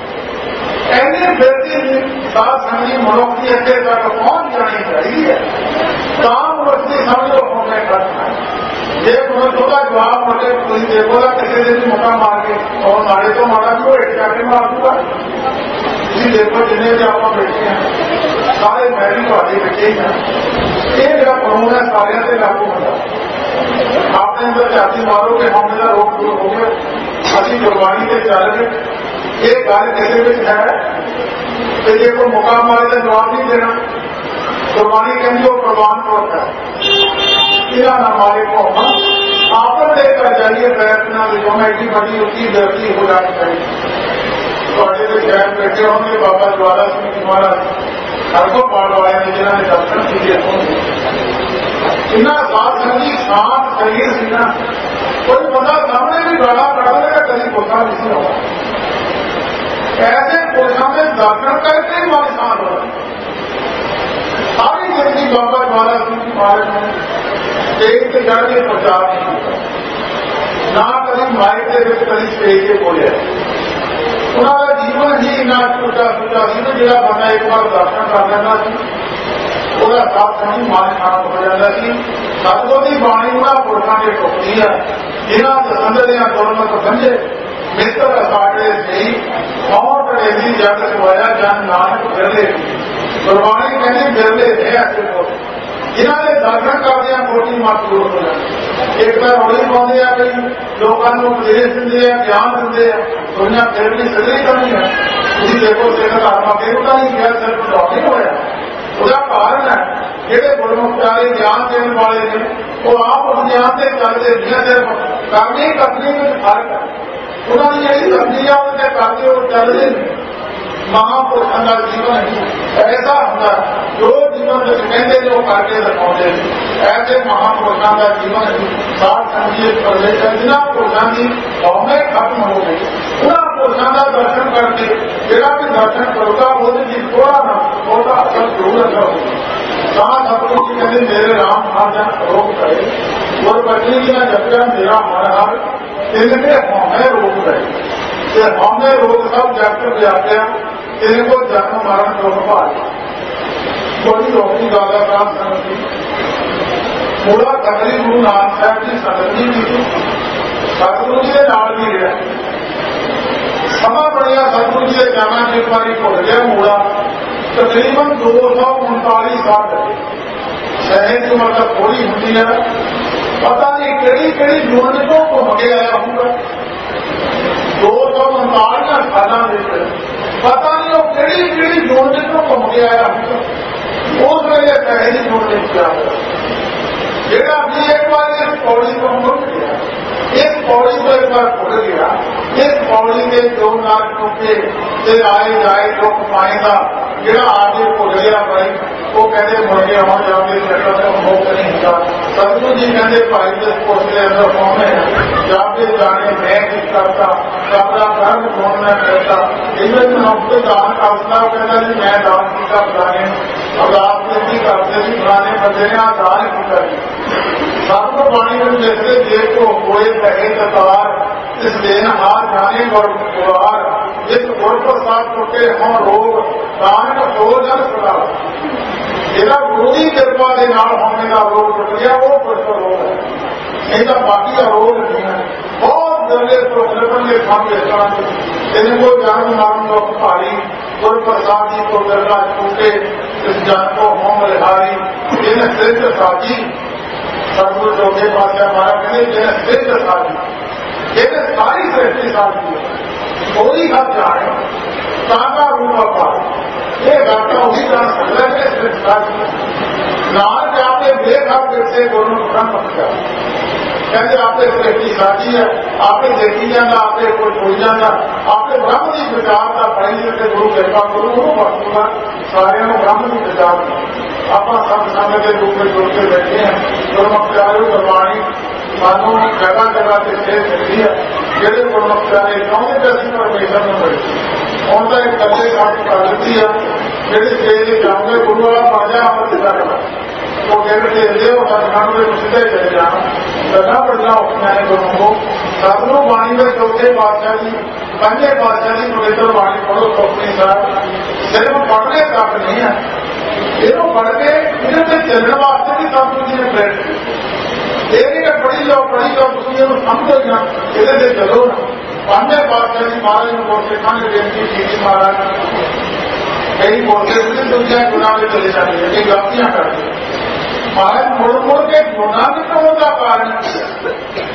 ऐनी फिरती सात संगी मनुख की अगे तक पहुंच जानी चाहिए। काम वस्ती समझो होने करना है। ये मनुष्य का जवाब मुझे कोई देखो ना किसी दिन मौका मार के और साढ़े तो मारा भी वो एक जाके मार दूंगा। जी देखो जिन्हें भी आप बैठे हैं सारे मैरी वाले बैठे हैं, ये मेरा कानून है सारे से लागू होगा। आपने अंदर जाति मारो कि हम मेरा रोग दूर हो गया, असं गुरबाणी के चल रहे ये गल किसी में है तो जो कोई मुकाम वाले का जवाब नहीं देना गुरबाणी कहती वो प्रवान तौर है इला ना मारे को आपन लेकर जाइए प्रयत्न जो मैं एडी बड़ी उसकी गलती हो जानी चाहिए थोड़े तो शहर बैठे होंगे बाबा ज्वाला सिंह जी महाराज हर को पाड़वाए ने जिन्होंने दर्शन किए होंगे इन्ना साथ संगी शांत शरीर से ना कोई बंदा सामने भी गाला पड़ा लेगा कभी गुस्सा नहीं होगा ऐसे पुरुषों में दर्शन करके ही मन शांत हो सारी जिंदगी बाबा ज्वाला सिंह जी महाराज ने स्टेज से चढ़ के प्रचार नहीं किया ना कभी माइक के कभी स्टेज से बोले उन्होंने जीवन ही इन्ना छूटा छूटा सी जो बंदा एक बार दर्शन कर लेना वह साथ संगी मन शांत हो जाता सी सतगुर की बाणी उन्होंने पुरुषों की टुकती है जिन्हों संदरिया दुर्मत बंझे मित्र साढ़े सही कौन करेगी जग सवाया जन नानक बिरले गुरबाणी कहनी बिरले है ऐसे लोग जिन्होंने दर्शन करते हैं कोटी मत दूर हो जाए एक बार होली पाते हैं कई लोगों को उपदेश देंगे ज्ञान देंगे दुनिया फिर भी सदरी करनी है तुम देखो सिख धर्म फिर नहीं किया सिर्फ डॉक्टर होया उसका कारण है ਜਿਹੜੇ ਗੁਰਮੁਖਾਰੇ ਗਿਆਨ ਦੇਣ ਵਾਲੇ ਨੇ ਉਹ ਆਪ ਉਸ ਗਿਆਨ ਤੇ ਚੱਲਦੇ ਨਹੀਂ ਸਿਰਫ ਕਰਨੀ ਕਰਨੀ ਵਿੱਚ ਫਰਕ ਹੈ ਉਹਨਾਂ ਦੀ ਜਿਹੜੀ ਕਰਨੀਆਂ ਉਹਦੇ ਕਰਦੇ ਉਹ ਚੱਲਦੇ ਨੇ ਮਹਾਂਪੁਰਸ਼ਾਂ ਦਾ ਜੀਵਨ ਐਸਾ ਹੁੰਦਾ ਜੋ ਜੀਵਨ ਵਿੱਚ ਕਹਿੰਦੇ ਨੇ ਉਹ ਕਰਕੇ ਦਿਖਾਉਂਦੇ ਨੇ ਐਸੇ ਮਹਾਂਪੁਰਸ਼ਾਂ ਦਾ ਜੀਵਨ ਸਾਧ ਸੰਗਤ ਪਰਮੇਸ਼ਰ ਜਿਨ੍ਹਾਂ ਪੁਰਸ਼ਾਂ ਦੀ ਹਉਮੈ ਖਤਮ ਹੋ ਗਈ ਉਹਨਾਂ ਪੁਰਸ਼ਾਂ ਦਾ ਦਰਸ਼ਨ ਕਰਕੇ ਜਿਹੜਾ ਵੀ ਦਰਸ਼ਨ ਕਰੂਗਾ ਉਹਦੇ ਜੀ ਥੋੜਾ ਨਾ ਉਹਦਾ ਅਸਰ ਜ਼ਰੂਰ ਅਸਰ ਹੋਊਗਾ ਤਾਂ ਸਤਿਗੁਰੂ ਜੀ ਕਹਿੰਦੇ ਮੇਰੇ ਰਾਮ ਆਜਾ ਰੋਗ ਕਰੇ ਗੁਰ ਬਚਨੀ ਜੀ ਨੇ ਜਪਿਆ ਮੇਰਾ ਮਨ ਹਰ ਇਨਕੇ ਹਉਮੈ ਰੋਗ ਕਰੇ ਤੇ ਹਉਮੈ ਰੋਗ ਸਭ ਜਗਤ ਵਿਆਪਿਆ इनको जन्म मरण दुख भाल बड़ी औखी गल है साध संगत की पूरा कमली गुरु नानक साहब की संगत नहीं की सतगुरु जी के नाल भी रहा समा बढ़िया सतगुरु जी के जाना एक बार भुल गया मूड़ा तकरीबन दो सौ उनताली साल शहर की मतलब थोड़ी होती है पता नहीं कड़ी कड़ी यूनिटों को मगे आया होगा दो सौ उनतालियां साल पता नहीं वो कड़ी कड़ी यूनिटों को मगे आया होगा उस वेले पहली यूनिट क्या हो जेड़ा भी एक बार इस पौड़ी को मुड़ गया इस पौड़ी को एक बार भुल गया इस पौड़ी के जो नाक टूटे से आए जाए दुख पाएगा जेड़ा आगे भुल गया भाई वो कहते मुड़ गया हो जाओगे मोह नहीं होगा सतगुरु जी कहते भाई जिस पोस्टे अंदर होने जाके जाने मैं की करता अपना धर्म ढूंढना करता इवन मुफ्त दान करता कहता जी मैं दान किया फलाने अब आप की करते जी फलाने बंदे ने दान की करी सबको पानी में जैसे देव को कोई कहे कतार इस दिन हाथ जाने और गुहार इस गुर प्रसाद टुटे हों रोग दान का सो जन सदा ਜਿਹੜਾ ਗੁਰੂ ਦੀ ਕਿਰਪਾ ਦੇ ਨਾਲ ਹੋਣੇ ਦਾ ਰੋਗ ਟੁੱਟ ਗਿਆ ਉਹ ਪੁਰਸ਼ ਰੋਗ ਹੈ ਇਹਦਾ ਬਾਕੀ ਦਾ ਰੋਗ ਨਹੀਂ ਹੈ ਬਹੁਤ ਦਰਲੇ ਤੋਂ ਲੱਭਣ ਦੇ ਕੰਮ ਇਸ ਤਰ੍ਹਾਂ ਦੇ ਇਹਨੂੰ ਕੋਈ ਜਨਮ ਮਰਨ ਦੁੱਖ ਭਾਰੀ ਗੁਰ ਪ੍ਰਸਾਦ ਜੀ ਕੋ ਦਰਲਾ ਟੁੱਟੇ ਇਸ ਜਨ ਕੋ ਹੋਮ ਲਿਹਾਰੀ ਇਹਨੇ ਸਿੱਧ ਸਾਜੀ ਸਤਿਗੁਰੂ ਜੋਗੇ ਪਾਤਸ਼ਾਹ ਮਹਾਰਾਜ ਕਹਿੰਦੇ ਜਿਹਨੇ ਸਿੱਧ ਸਾਜੀ ਇਹਨੇ ਸਾਰੀ ਸ੍ਰਿਸ਼ਟੀ ਸਾਜੀ ਕੋਈ ਹੱਥ ਜਾਣੇ ਤਾਂ ਦਾ ਰੂਪ ਆਪਾ ये घटना उसी तरह संग्रह है नाम आपने देखा फिर से दोनों ब्रह्म कहते आपने सृष्टि साझी है आपने देखी जाना आपने कोई भूल जाना आपने ब्रह्म की विचार का पढ़ी करके गुरु कृपा करो गुरु वस्तुगा सारे ब्रह्म की विचार आप सब संघ के रूप में जुड़ के बैठे हैं गुरमुखचारे गुरबाणी मानो जगह जगह से शेर मिलती है जेडे गुरमुखचारे क्योंकि दर्शन परमेश्वर में मिले उनका एक कले साथ प्रगति है जेडे स्टेज जाऊंगे गुरु वाला बाजा आप सीधा करना वो कहते थे खान में सीधे चले जाना करना पड़ना उठना है गुरु को सतगुरु वाणी में चौथे बादशाह जी पंजे बादशाह जी पवित्र वाणी पढ़ो चौथी साहब सिर्फ पढ़ने तक नहीं है इन्हों पढ़ के इन्हें चलने वास्ते भी सतगुरु जी ने प्रेरित ये नहीं पढ़ी जाओ पढ़ी जाओ तुम ये समझो ना ये चलो ना पंजे बादशाह जी महाराज को सिखा ने बेनती की महाराज कई बोलते थे दुनिया गुनाह में चले जाते हैं कई गलतियां करते महाराज मुड़ मुड़ के गुनाह में तो होगा कारण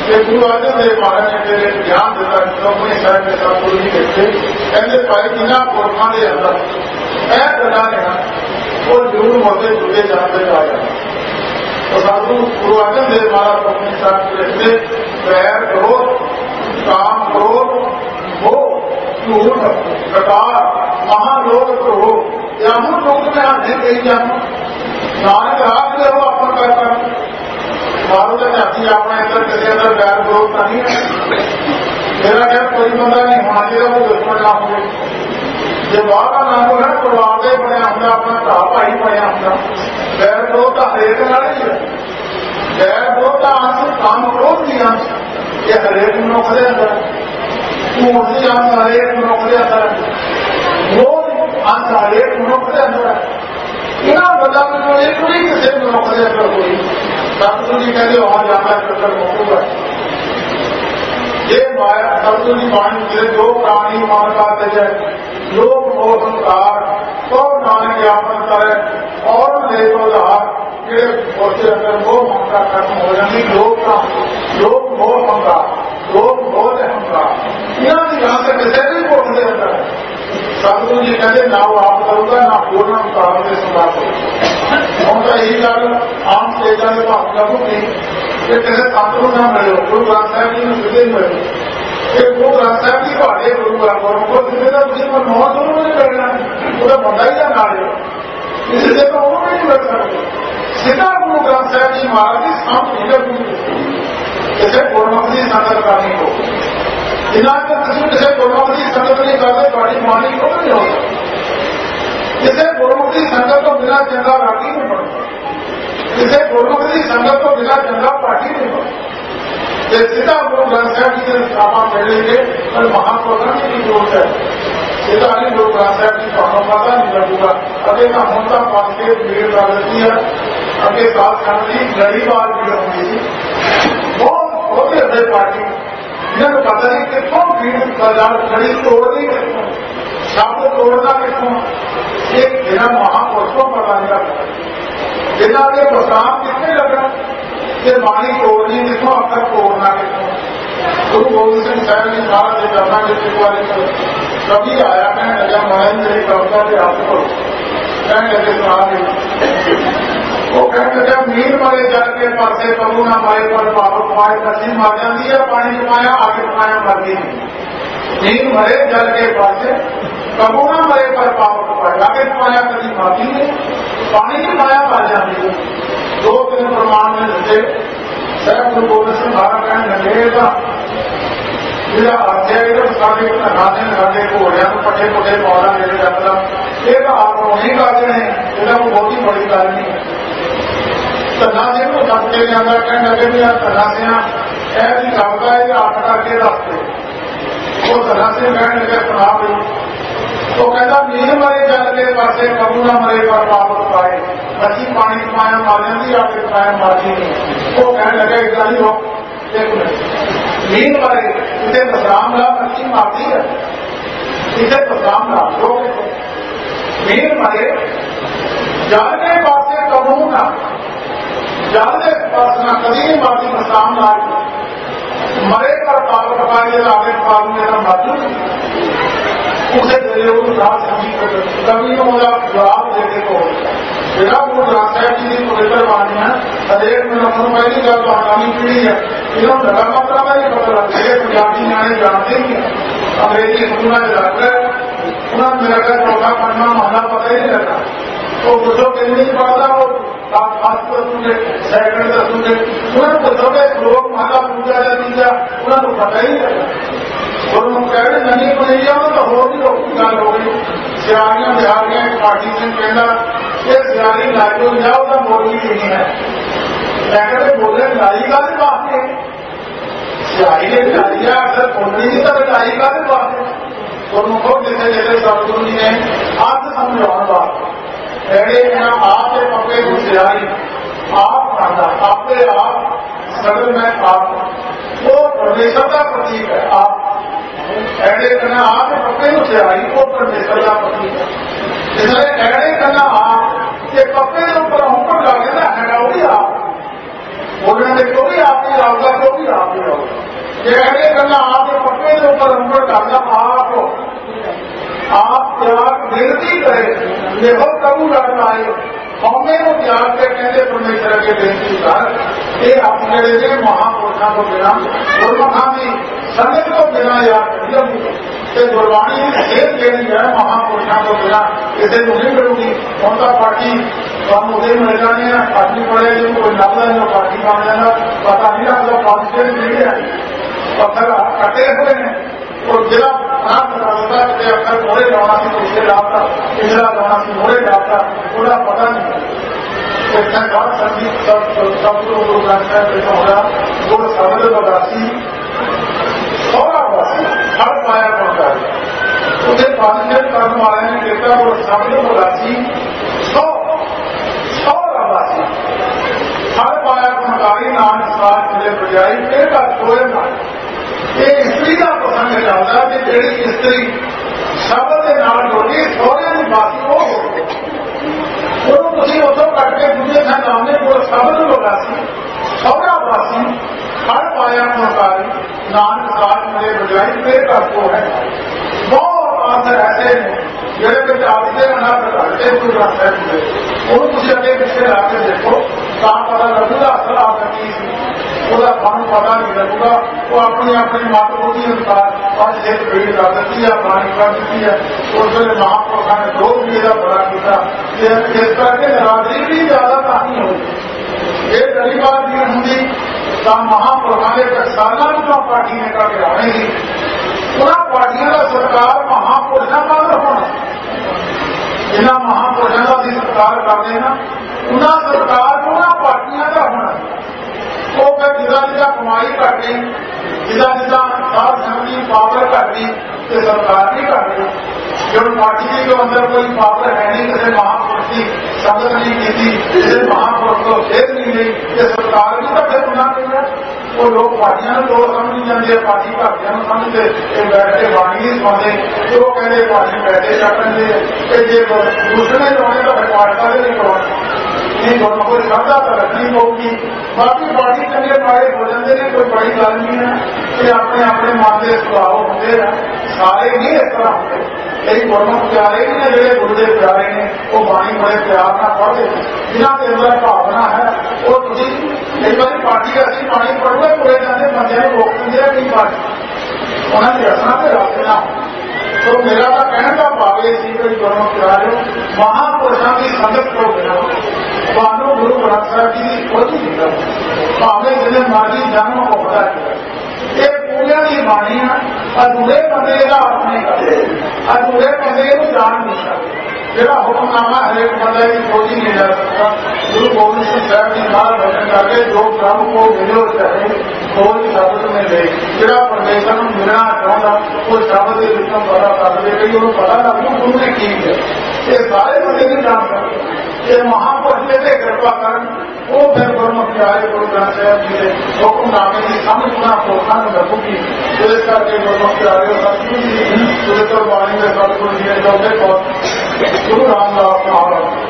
कि गुरु अर्जन देव महाराज ने मेरे ज्ञान दिता चौपड़ी साहब के सतगुरु जी लिखते कहते भाई जिन्होंने पुरखों के अंदर यह गल्लां ने वो जरूर मुड़ते जुड़े जाते आ जाए। तो सतगुरु गुरु अर्जन देव महाराज चौपड़ी साहब के लिखते वैर क्रोध काम क्रोध वो झूठ कटार महालोक करो यामू लोग में आधे कही जाना नानक रात में वो अपन करता मारो तो जाती अपने अंदर किसी अंदर बैर विरोध का नहीं है। मेरा क्या कोई बंदा नहीं होना चाहिए वो दुश्मन ना हो जो बाहर का नाम है परिवार का ही बनया होंगे अपना भरा भाई बनया होंगे बैर विरोध का हरेक नाल ही है। बैर विरोध का अंश काम क्रोध की अंश ये हरेक मनुख के अंदर झूठ की अंश हरेक मनुख के अंदर वो अंश हरेक मनुख के अंदर इन्होंने बंदा में एक भी किसी मनुख के अंदर कोई सतगुरु जी कहते वहां जाता है चक्कर मुक्तूगा ये माया सतगुरु जी बाणी के जो प्राणी मान का तजय लोक मोह संसार तो नानक ज्ञापन करे और ले तो लाभ के उसके अंदर मोह ममता खत्म हो जाती लोक का लोक मोह ममता लोक मोह अहंकार यहाँ से यहाँ से किसी भी कोट के अंदर सतगुरु जी कहते ना वो आप करूंगा ना पूर्ण कारण से समाप्त होगा। हम तो यही गल आम स्टेजा के भाव लागू की किसी संत को ना मिलो गुरु ग्रंथ साहब जी सीधे मिलो ये गुरु ग्रंथ साहब जी भाड़े गुरु को सीधे का तुम नौ दोनों नहीं करना वो बंदा ही ना ले सीधे तो वो नहीं मिल सकते सीधा गुरु ग्रंथ साहब जी महाराज की साम नहीं जैसे गुरमुखी संगत करनी हो जिन्हें किसी गुरमुखी संगत नहीं करते बड़ी मानी को नहीं होता जिसे गुरमुखी संगत तो बिना चंगा राठी नहीं बनता जिसे गुरमुखी संगत तो बिना चंगा पाठी नहीं बनता ये सीधा गुरु ग्रंथ साहब जी के आप मिल लेंगे और महापुरुषों की जरूरत है सीधा नहीं गुरु ग्रंथ साहब जी को पता नहीं लगेगा अगे का होता पास के भीड़ लगती है अगे साथ खाने गड़ी बार भीड़ होती थी बहुत होते हृदय पार्टी जिन्हें पता नहीं कितों भीड़ गड़ी तोड़नी कितों शब्द तोड़ना कितों एक बिना महापुरुषों पता नहीं लगता बिना के प्रसाद कितने लगा ये बाणी तोड़नी कितों अक्सर तोड़ना कितों गुरु गोविंद सिंह साहब जी महाराज जी करना जिसके वाले कभी आया मैं नजर महाराज मेरी कविता के आपको कहने लगे सुना वो कहते जब नीर मारे जल के पासे प्रभु ना मारे पर पाप पाए मछली मार जाती है पानी जमाया आगे पाया मर गई नीर मरे जल के पासे प्रभु ना मरे पर पाप पाए आगे पाया कभी मारती है पानी की माया मर जाती है। दो तीन प्रमाण में जैसे सैफ गुरु गोविंद सिंह महाराज कहने लगेगा जिला अध्याय साढ़े नगाने नगाने घोड़िया को पटे पुटे पौधा मेरे जाता ये आप नहीं करते हैं जिला को बहुत ही बड़ी गल नहीं है तनाजे को सबके लिया कहने लगे भी तनाजियां ऐसी कविता है आप करके रखते वो तनाजे कहने लगे सुना भी तो कहता नीर मरे जल के पासे कबू ना मरे पर पाप पाए मछली पानी कमाया मार जाती आपके कमाया मारती नहीं वो कहने लगे इतना ही हो एक मिनट नीर मरे इसे बदनाम ला मछली मारती है इसे बदनाम ला लोग नीर मरे जल के पासे कबू ना जल के पास ना कभी नहीं मारती बदनाम ला मरे पर पाप पाए आगे पाप मेरा मजू उसे कभी जवाब देने को बिना गुरु ग्रंथ साहब जी की पवित्र बाणियां हरेक मनुष्य को पहली गल तो आगामी पीढ़ी है इन्होंने नगर मात्रा का ही पता लगता है पंजाबी न्याणे जानते ही अंग्रेजी सुनना लग रहा है उन्होंने मेरा घर चौथा पढ़ना महला पता ही नहीं लगा तो पूछो कहीं नहीं पढ़ता वो फास्ट दसूंगे सैकंड दसूंगे उन्होंने पूछोगे लोग महला पूजा या तीजा उन्होंने पता ही नहीं लगा गुरु कहते नहीं बनी तो होर भी गल हो गई सियारियां बिहारियां पार्टी से कहना ये सियारी लाइव जाओ तो बोली नहीं है कहते बोले लाई का वास्ते सियारी ने बिहारियां अक्सर बोलनी नहीं तो लाई का वास्ते गुरु को जैसे जैसे सतगुरु जी ने अर्थ समझाने वास्ते एड़े आप पक्के को सियारी आप करना आपे आप सगल में आप वो परमेश्वर का प्रतीक है आप ऐडे करना आप पक्के को सियारी वो परमेश्वर का प्रतीक है जिसने ऐडे करना आप ये पक्के के ऊपर ऊपर लगे ना है वो भी आप बोलने को भी आप ही आप होगा तो भी आप ही रहो। ये करना आप पक्के के ऊपर उम्र करना आप आप त्याग बेनती करें देखो प्रभु लड़ आए हमें वो त्याग के कहते परमेश्वर के बेनती कर ये अपने लिए महापुरुषों को बिना गुरमुखा की संगत को बिना याद गुरबाणी सेहत लेनी है महापुरुषों को बिना इसे नहीं मिलूगी उनका पार्टी हम उसे मिल जाने हैं पार्टी पड़ेगी कोई नकल जो पार्टी बन जाएगा पता नहीं लगता पार्टी नहीं है पत्थर कटे हुए हैं और जिला खराब करा देता है अक्सर मोड़े जाना से पिछले डालता पिछला जाना से मोड़े डालता पूरा पता नहीं इतना बात संगीत सब सब लोग होगा वो समझ बदासी सौरावासी हर पाया पड़ता है उसे पार्टिसिपेट करने वाले ने देखा वो समझ बदासी सौ सौरावासी हर पाया पड़तारी नाम साथ मिले बजाई फिर का कोई ना ये स्त्री का प्रसंग चलता कि जी स्त्री शब्द के नाम जोड़ी सोने की बाकी हो तुम उतो कट के दूसरे का नाम वो शब्द लोगासी सौरावासी हर पाया पड़तारी नाम साथ मिले बजाई फिर का को है बहुत आंसर ऐसे हैं ਜਿਹੜੇ ਵਿਚਾਰਦੇ ਨਾ ਘਟਦੇ ਪੂਰਾ ਸਹਿਤ ਉਹਨੂੰ ਤੁਸੀਂ ਅੱਗੇ ਪਿੱਛੇ ਲਾ ਕੇ ਦੇਖੋ ਤਾਂ ਪਤਾ ਲੱਗੂਗਾ ਅਸਲ ਆਪ ਕੀ ਸੀ ਉਹਦਾ ਸਾਨੂੰ ਪਤਾ ਨਹੀਂ ਲੱਗੂਗਾ ਉਹ ਆਪਣੀ ਆਪਣੀ ਮਤ ਬੁੱਧੀ ਅਨੁਸਾਰ ਪੰਜ ਛੇ ਪੀੜੀ ਕਰ ਦਿੱਤੀ ਆ ਬਾਣੀ ਕਰ ਦਿੱਤੀ ਆ ਉਸ ਵੇਲੇ ਮਹਾਂਪੁਰਖਾਂ ਨੇ ਜੋ ਵੀ ਇਹਦਾ ਬੜਾ ਕੀਤਾ ਇਸ ਕਰਕੇ ਨਰਾਦਰੀ ਵੀ ਜ਼ਿਆਦਾ ਤਾਂ ਨਹੀਂ ਹੋਈ ਇਹ ਗਰੀਬਾਂ ਦੀ ਹੁੰਦੀ ਤਾਂ ਮਹਾਂਪੁਰਖਾਂ ਦੇ ਟਕਸਾਲਾਂ ਨੂੰ ਪਾਰਟੀ ਨੇ ਕਰਕੇ ਆਉਣੇਗੀ ਉਹਨਾਂ ਪਾਰਟੀਆਂ ਦਾ ਸਰਕਾਰ ਮਹਾਂਪੁਰਸ਼ਾਂ ਵੱਲ ਹੋਣਾ जिन्ना महापुरुषों का भी सत्कार करते हैं ना उन्हें सरकार को ना पार्टियां का होना वो फिर जिदा जिदा कमाई घट गई जिदा जिदा साध संगत की पावर घट गई तो सरकार भी घट गई जो पार्टी के अंदर कोई पावर है नहीं किसी महापुरुष की संगत नहीं की किसी महापुरुष को खेद नहीं गई ये सरकार भी तो फिर होना चाहिए वो लोग पार्टियां दो समझ जाते पार्टी भाटिया समझते बैठ के बाणी नहीं सुनते तो वो कहते पार्टी पैसे छट लेंगे जे दूसरे चलाने तो फिर पार्टा नहीं करवाना नहीं दोनों कोई श्रद्धा तो रखनी होगी बाकी पार्टी चंगे माड़े हो जाते हैं कोई बड़ी गल नहीं है कि अपने अपने मन के सुभाव होंगे सारे नहीं इस तरह होंगे कई गुरमुख प्यारे भी ने जो गुरुदेव प्यारे ने वो बाणी बड़े प्यार न पढ़ते जिन्हों के अंदर भावना है वो कई बार पार्टी ऐसी बाणी पढ़ते पूरे जाते बंदे रोक देंगे कई पार्टी उन्होंने रसना से रख देना तो मेरा तो कहने का भाव ये कई गुरमुख प्यारे महापुरुषों की संगत को बिना ਤੁਹਾਨੂੰ ਗੁਰੂ ਗ੍ਰੰਥ ਸਾਹਿਬ ਜੀ ਦੀ ਖੋਜ ਨਹੀਂ ਕਰਦਾ ਭਾਵੇਂ ਜਿਹਨੇ ਮਾਰੀ ਜਨਮ ਹੋਦਾ ਇਹ ਪੂਰਿਆਂ ਦੀ ਬਾਣੀ ਆ ਅਧੂਰੇ ਬੰਦੇ ਦਾ ਆਪਣੇ ਕਰਦੇ ਅਧੂਰੇ ਬੰਦੇ ਨੂੰ ਜਾਣ ਨਹੀਂ ਸਕਦੇ ਜਿਹੜਾ ਹੁਕਮਨਾਮਾ ਹਰੇਕ ਬੰਦੇ ਦੀ ਖੋਜ ਨਹੀਂ ਜਾ ਸਕਦਾ ਗੁਰੂ ਗੋਬਿੰਦ ਸਿੰਘ ਸਾਹਿਬ ਜੀ ਨਾਲ ਬਚਨ ਕਰਕੇ ਜੋ ਪ੍ਰਭੂ ਕੋ ਮਿਲਿਓ ਚਾਹੇ ਖੋਜ ਸ਼ਬਦ में ले ਜਿਹੜਾ ਪਰਮੇਸ਼ਰ ਨੂੰ ਮਿਲਣਾ ਚਾਹੁੰਦਾ ਉਹ ਸ਼ਬਦ ਦੇ ਵਿੱਚੋਂ ਪਤਾ ਕਰ ਦੇ ਕਿ ਉਹਨੂੰ ਪਤਾ ਲੱਗੂ ਗੁਰੂ ਨੇ ਕੀ ਹੈ ਇਹ ਸਾਰੇ ਬੰਦੇ ਨਹੀਂ ਜਾਣ ਸਕਦੇ ये महापुरुष से कृपा कर वो फिर गुरमुख प्यारे गुरु ग्रंथ साहब जी के हुक्मनामे की समझ गुना पोखा न लगूगी तो इस करके गुरमुख प्यारे सतगुरु जी पवित्र वाणी में सतगुरु जी ने चौथे पौध गुरु रामदास महाराज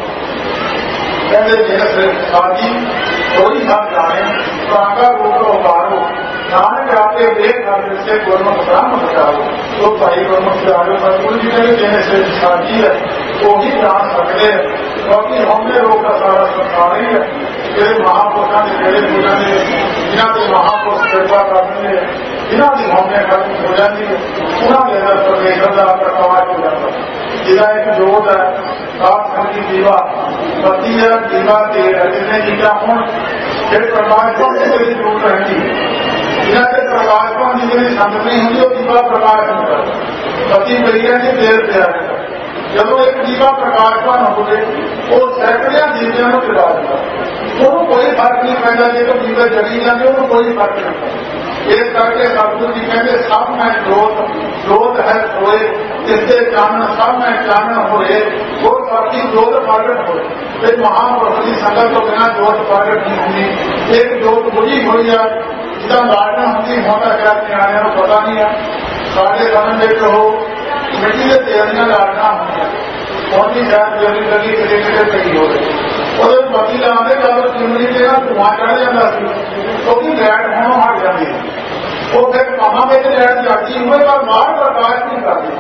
कहते जिस साधी कोई सब जाने प्राका रूप उतारो नानक आपके वेद हर से गुरमुख ब्रह्म बचाओ तो भाई गुरमुख प्यारे सतगुरु जी ने जिन्हें साधी है वो ही जान सकते हैं क्योंकि हमने लोग का सारा संसार ही है ਜਿਹੜੇ ਮਹਾਂਪੁਰਸ਼ਾਂ ਦੇ ਜਿਹੜੇ ਪੂਜਾ ਨੇ ਜਿਨ੍ਹਾਂ ਦੇ ਮਹਾਂਪੁਰਸ਼ ਕਿਰਪਾ ਕਰਦੇ ਨੇ ਜਿਨ੍ਹਾਂ ਦੀ ਹਉਮੈ ਖਤਮ ਹੋ ਜਾਂਦੀ ਹੈ ਉਹਨਾਂ ਦੇ ਅੰਦਰ ਪਰਮੇਸ਼ਰ ਦਾ ਪ੍ਰਕਾਸ਼ ਹੋ ਜਾਂਦਾ ਜਿਹਦਾ ਇੱਕ ਜੋਤ ਹੈ ਸਾਧ ਸੰਗਤ ਦੀ ਦੀਵਾ ਬੱਤੀ ਹੈ ਦੀਵਾ ਤੇਲ ਹੈ ਜਿੰਨੇ ਚੀਜ਼ਾਂ ਹੁਣ ਜਿਹੜੇ ਪ੍ਰਕਾਸ਼ ਤੋਂ ਜਿਹੜੀ ਜੋਤ ਰਹਿੰਦੀ ਜਿਨ੍ਹਾਂ ਦੇ ਪ੍ਰਕਾਸ਼ ਤੋਂ ਜਿਹੜੀ ਸੰਗਤ ਨਹੀਂ ਹੁੰਦੀ ਉਹ ਦੀਵਾ ਪ੍ਰਕਾਸ਼ ਹੁੰਦਾ ਬੱਤੀ ਪਈ ਰਹਿੰਦੀ ਤੇਲ ਪਿਆ ਰਹਿੰਦਾ ਜਦੋਂ ਇੱਕ ਦੀਵਾ ਪ੍ਰਕਾਸ਼ਵਾਨ ਹੋਵੇ ਉਹ ਸੈਂਕੜਿਆਂ ਦੀਵਿਆਂ ਨੂੰ ਜਲਾ ਦਿੰਦਾ ਉਹਨੂੰ ਕੋਈ ਫਰਕ ਨਹੀਂ ਪੈਂਦਾ ਜਦੋਂ ਦੀਵੇ ਜਲੀ ਜਾਂਦੇ ਉਹਨੂੰ ਕੋਈ ਫਰਕ ਨਹੀਂ ਪੈਂਦਾ ਇਸ ਕਰਕੇ ਸਤਿਗੁਰੂ ਜੀ ਕਹਿੰਦੇ ਸਭ ਮੈਂ ਜੋਤ ਜੋਤ ਹੈ ਹੋਏ ਜਿਸਦੇ ਚਾਨਣ ਸਭ ਮੈਂ ਚਾਨਣ ਹੋਏ ਉਹ ਸਾਡੀ ਜੋਤ ਪ੍ਰਗਟ ਹੋਏ ਤੇ ਮਹਾਂਪੁਰਖ ਦੀ ਸੰਗਤ ਤੋਂ ਬਿਨਾਂ ਜੋਤ ਪ੍ਰਗਟ ਨਹੀਂ ਹੁੰਦੀ ਇੱਕ ਜੋਤ ਬੁਝੀ ਹੋਈ ਆ ਜਿੱਦਾਂ ਲਾਟਣਾ ਹੁੰਦੀ ਹੋਣਾ ਚਾਹ ਨਿਆਣਿਆਂ ਨੂੰ ਪਤਾ ਨਹੀਂ ਆ ਸਾਡੇ ਸਮੇਂ ਵਿੱਚ ਉਹ ਮਿੱਟੀ ਦੇ ਤੇਲ ਨਾਲ ਲਾਟਣਾ ਹੁੰਦੀਆਂ ਹੁਣ ਵੀ ਸ਼ਾਇਦ ਜਲਦੀ ਜਲਦੀ ਕਿਤੇ ਕਿਤੇ ਪਈ ਹੋਵੇ ਉਹਦੇ ਬਾਕੀ ਲਾਉਂਦੇ ਜਦੋਂ ਚਿਮਨੀ ਤੇ ਨਾ ਧੂੰਆਂ ਚੜ ਜਾਂਦਾ ਸੀ ਕਿਉਂਕਿ ਲਾਈਟ ਹੋਣੋਂ ਹਟ ਜਾਂਦੀ ਉਹ ਫਿਰ ਕੰਮਾਂ ਵਿੱਚ ਲਾਈਟ ਜਾਂਦੀ ਹੋਵੇ ਪਰ ਬਾਹਰ ਪ੍ਰਕਾਸ਼ ਨਹੀਂ ਕਰਦੀ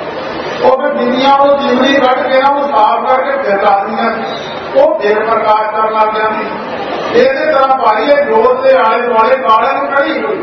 ਉਹ ਫਿਰ ਬਿੰਦੀਆਂ ਨੂੰ ਚਿਮਨੀ ਕੱਢ ਕੇ ਨਾ ਉਹ ਸਾਫ਼ ਕਰਕੇ ਫਿਰ ਲਾਉਂਦੀਆਂ ਉਹ ਫਿਰ ਪ੍ਰਕਾਸ਼ ਕਰਨ ਲੱਗ ਜਾਂਦੀ ਇਸੇ ਤਰ੍ਹਾਂ ਭਾਈ ਇਹ ਜੋਤ ਦੇ ਆਲੇ ਦੁਆਲੇ ਕਾਲਿਆਂ ਨੂੰ ਕੜੀ ਹੋਈ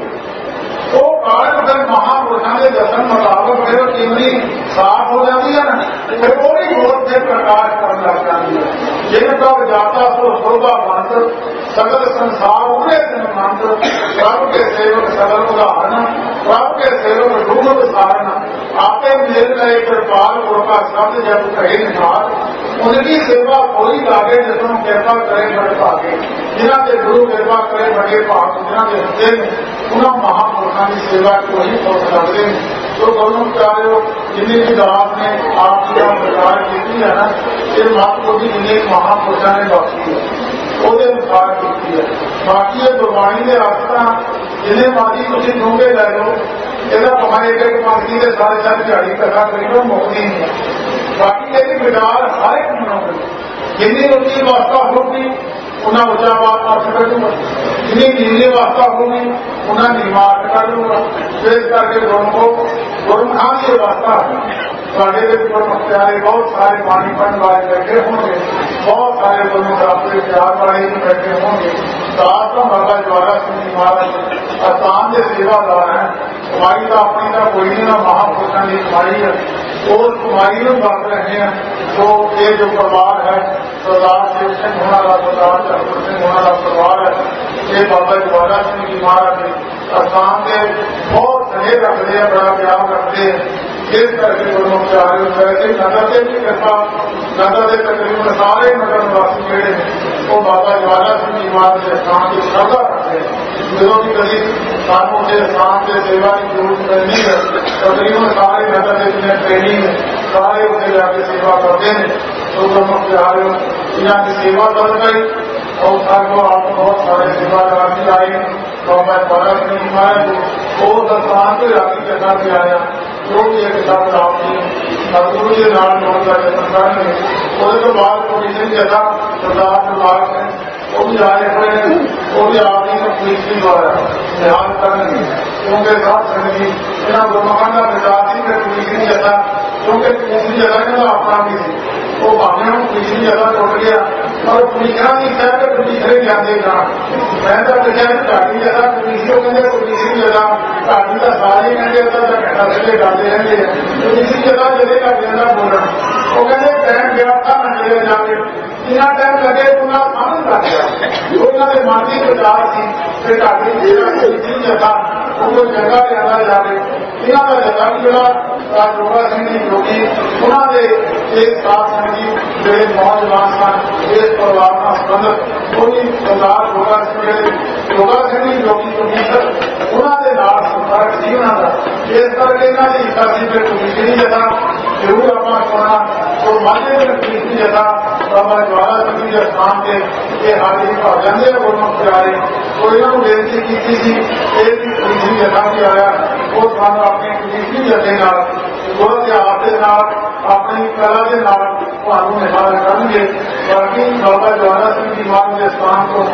ਉਹ ਕਾਲ ਫਿਰ ਮਹਾਂਪੁਰਸ਼ਾਂ ਦੇ ਦਰਸ਼ਨ ਮੁਤਾਬਕ ਫਿਰ ਉਹ ਚਿਮਨੀ ਸਾਫ਼ ਹੋ ਜਾਂਦੀ ਹੈ ਨਾ ਫਿਰ ਉਹ ਵੀ ਜੋਤ ਦੇ ਪ੍ਰਕਾਸ਼ ਕਰਨ ਲੱਗ ਜਾਂਦੀ ਹੈ ਜਿਨ ਕਬ ਜਾਤਾ ਸੋ ਸੋਭਾ ਮੰਤ ਸਗਲ ਸੰਸਾਰ ਉਪਰੇ ਦਿਨ ਮੰਤ ਪ੍ਰਭ ਕੇ ਸੇਵਕ ਸਗਲ ਉਦਾਹਰਨ ਪ੍ਰਭ ਕੇ ਸੇਵਕ ਡੂਬ ਵਿਸਾਰਨ आपे मेरे लिए कृपाल गुरु का शब्द जब कहे निहार उनकी सेवा कोई लागे जिसों कृपा करे बड़े भागे जिन्हों के गुरु कृपा करे बड़े भाग जिन्हों के हृदय में उन्होंने महापुरुषों की सेवा को ही सोच सकते हैं तो दोनों प्यारे जिन्हें भी दास ने आपकी प्रकार की है ना ये मत को भी जिन्हें महापुरुषों ने बख्शी है वो अनुसार की है बाकी ये गुरबाणी के रास्ता जिन्हें मादी तुम डूंगे लै लो ਇਹਦਾ ਭਾਵੇਂ ਇੱਕ ਇੱਕ ਪੰਕਤੀ ਦੇ ਸਾਰੇ ਸਾਰੀ ਦਿਹਾੜੀ ਕਥਾ ਕਰੀਓ ਮੁਕਤੀ ਨਹੀਂ ਹੈ ਬਾਕੀ ਇਹਦੀ ਵਿਚਾਰ ਹਰ ਇੱਕ ਬਣਾਉਂਦੇ ਜਿੰਨੀ ਉੱਚੀ ਵਾਸਤਾ ਹੋਊਗੀ ਉਹਨਾਂ ਉੱਚਾ ਬਾਤ ਅਰਥ ਕੱਢੂਗਾ ਜਿੰਨੀ ਨੀਵੀਂ ਵਾਸਤਾ ਹੋਊਗੀ ਉਹਨਾਂ ਨੀਵਾਂ ਅਰਥ ਕੱਢੂਗਾ ਇਸ ਕਰਕੇ ਗੁਰਮੁਖੋ ਗੁਰਮੁਖਾਂ ਦੀ ਵਾਸਤਾ ਤੁਹਾਡੇ ਦੇ ਗੁਰਮੁਖ ਪਿਆਰੇ ਬਹੁਤ ਸਾਰੇ ਬਾਣੀ ਪੜ੍ਹਨ ਵਾਲੇ ਬੈਠੇ ਹੋਣਗੇ ਬਹੁਤ ਸਾਰੇ ਗੁਰਮੁਖ ਆਪਣੇ ਪਿਆਰ ਵਾਲੇ ਵੀ ਬੈਠੇ ਹੋਣਗੇ ਦਾਸ ਤਾਂ ਬਾਬਾ ਜਵਾਰਾ ਸਿੰਘ ਜੀ ਮਹਾਰਾਜ ਅਸਾਨ ਦੇ ਸੇਵਾਦਾਰ ਹੈ ਕਮਾਈ ਤਾਂ ਆਪਣੀ ਤਾਂ ਕੋਈ ਨਹੀਂ ਨਾ ਮਹਾਂਪੁਰਸ਼ਾਂ ਦੀ ਕਮਾਈ ਹੈ ਉਸ ਕਮਾਈ ਨੂੰ ਵਰਤ ਰਹੇ ਹਾਂ ਸੋ ਇਹ ਜੋ ਪਰਿਵਾਰ ਹੈ ਸਰਦਾਰ ਸ਼ਿਵ ਸਿੰਘ ਹੋਣਾ ਦਾ ਸਰਦਾਰ ਚਰਪੁਰ ਸਿੰਘ ਹੋਣਾ ਦਾ ਪਰਿਵਾਰ ਹੈ ਇਹ ਬਾਬਾ ਜਵਾਰਾ ਸਿੰਘ ਜੀ ਮਹਾਰਾਜ ਦੇ ਅਸਾਨ ਦੇ ਬਹੁਤ ਸਨੇਹ ਰੱਖਦੇ ਆ ਬੜਾ ਪਿਆਰ ਰੱਖਦੇ ਆ ਇਸ ਕਰਕੇ ਗੁਰਮੁਖ ਚਾਰੇ ਵੈਸੇ ਨਗਰ ਦੇ ਵੀ ਕਿਰਪਾ ਨਗਰ ਦੇ ਤਕਰੀਬਨ ਸਾਰੇ ਨਗਰ ਨਿਵਾਸੀ ਜਿਹੜੇ ਨੇ ਉਹ ਬਾਬਾ ਜਵਾਰਾ ਸਿੰਘ ਜੀ ਮਹਾਰਾਜ ਦੇ ਅਸਾਨ ਦੀ ਸ਼ਰਧਾ ਰੱਖਦੇ ਜਦੋਂ ਵੀ ਕਦੀ ਸਾਨੂੰ ਦੇ ਅਸਾਨ ਦੇ ਸੇਵਾ ਦੀ ਜ਼ਰੂਰਤ ਪੈਂਦੀ ਹੈ ਤਕਰੀਬਨ ਸਾਰੇ ਨਗਰ ਦੇ ਜਿੰਨੇ ਟ੍ਰੇਨਿੰਗ ਸਾਰੇ ਉੱਥੇ ਜਾ ਕੇ ਸੇਵਾ ਕਰਦੇ ਨੇ ਸੋ ਗੁਰਮੁਖ ਚਾਰੇ ਇਹਨਾਂ ਦੀ ਸੇਵਾ ਕਰ ਗਈ और साधु आप बहुत सारे सेवादार भी आए और मैं बड़ा नहीं माया वो दस्तान से राशि के साथ भी आया जो भी एक शब्द आपकी सदगुरु के नाम जोड़ का जतन करेंगे उसके बाद पुलिस जगह सरदार विभाग है वो भी आए हुए हैं वो भी आपकी पुलिस द्वारा ध्यान करेंगे क्योंकि साथ संगी इन्हें गुरमुखों का विकास ही पुलिस जगह क्योंकि पुलिस जगह का अपना भी थी वो भावे हम पुलिस जगह टुट गया और पुलिसा की शहर के पुलिसरे जाते जान मैं तो लिखा ढाडी जगह पुलिसियों कहते पुलिस जगह ढाडी का सारे कहते अद्धा घंटा थले गाते रहते हैं पुलिस जगह जगह का कहना बोलना वो कहते टाइम गया था न चले जाते जिन्ना टाइम लगे उन्ना समझ लग गया जो उन्होंने मानसी प्रचार थी फिर ढाडी पुलिस जगह वो जगह लिया जाए इन्हों का जगह भी जोड़ा राजोगा सिंह जी जोगी उन्होंने एक साथ संगी जोड़े नौजवान सन इस परिवार का संबंध कोई सरदार जोगा सिंह जोगा सिंह जी जोगी कमीशनर उन्होंने संपर्क सी उन्होंने इस करके इन्हों की इच्छा सी फिर कमीशनरी जगह जरूर अपना सुना तो माने कमीशनरी जगह बाबा जवारा सिंह जी के स्थान से ये हाजिरी पा जाते हैं गुरमुख प्यारे तो इन्होंने बेनती की थी कमीशनरी जगह भी आया वो सानू अपनी कमीशनरी जगह गुरु इतिहास के नाल अपनी कला के नाल तुहानू निहाल करेंगे बाकी बाबा जवारा सिंह जी महाराज के स्थान को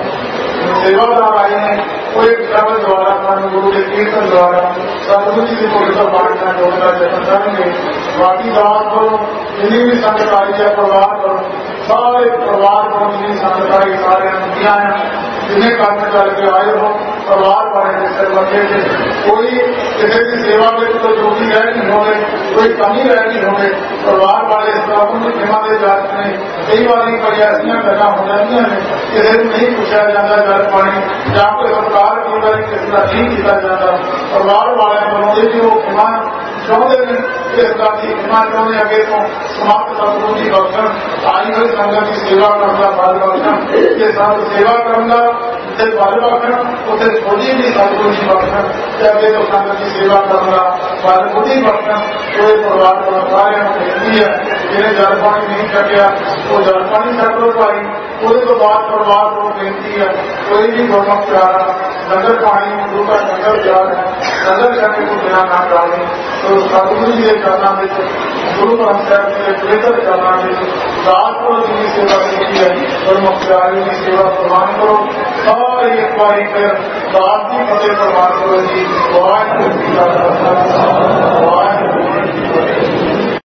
सेवादार आए हैं वो एक शब्द द्वारा सानू गुरु के कीर्तन द्वारा सतगुरु जी की पवित्र पाठ का जोड़ का जतन करेंगे बाकी दास करो जिन्हें भी संगत आई है परिवार करो सारे परिवार को जिन्हें संगत आई सारे दिया जिन्हें काम करके आए हो परिवार वाले सिर बचे थे कोई किसी की सेवा में तो जोगी रह नहीं होंगे कोई कमी रह नहीं होंगे परिवार वाले इस तरह की सेवा के जात में कई बार कई ऐसा गल् हो जाती हैं किसी को नहीं पूछा जाता जल पानी या कोई सरकार कई बार किसी का नहीं किया जाता परिवार वाले बनाते कि वो खिमा चाहते हैं इस तरह की खिमा चाहते अगे तो समाप्त सतगुरु की बख्शन आई हुई संगत की सेवा करना फल बख्शन ये सब सेवा करना फल बख्शन उसे थोड़ी भी सतगुरु की बख्शन अगे तो संगत की सेवा करना फल खुद ही बख्शन कोई परिवार को सारे बेनती है जिन्हें जल पानी नहीं छकिया वो जल पानी छक लो भाई उसके तो बाद परिवार को बेनती है कोई भी गुरमुख प्यारा नगर पानी गुरु का नगर प्यार है नगर करने को बिना ना डाले तो सतगुरु जी के चरणों में गुरु ग्रंथ साहब जी के पवित्र चरणों में राजपुर जी की सेवा की है और मुख्तारी की सेवा प्रदान करो। सारे एक बार फिर रात की फतेह प्रदान करो जी। वाहिगुरू जी का खालसा वाहिगुरू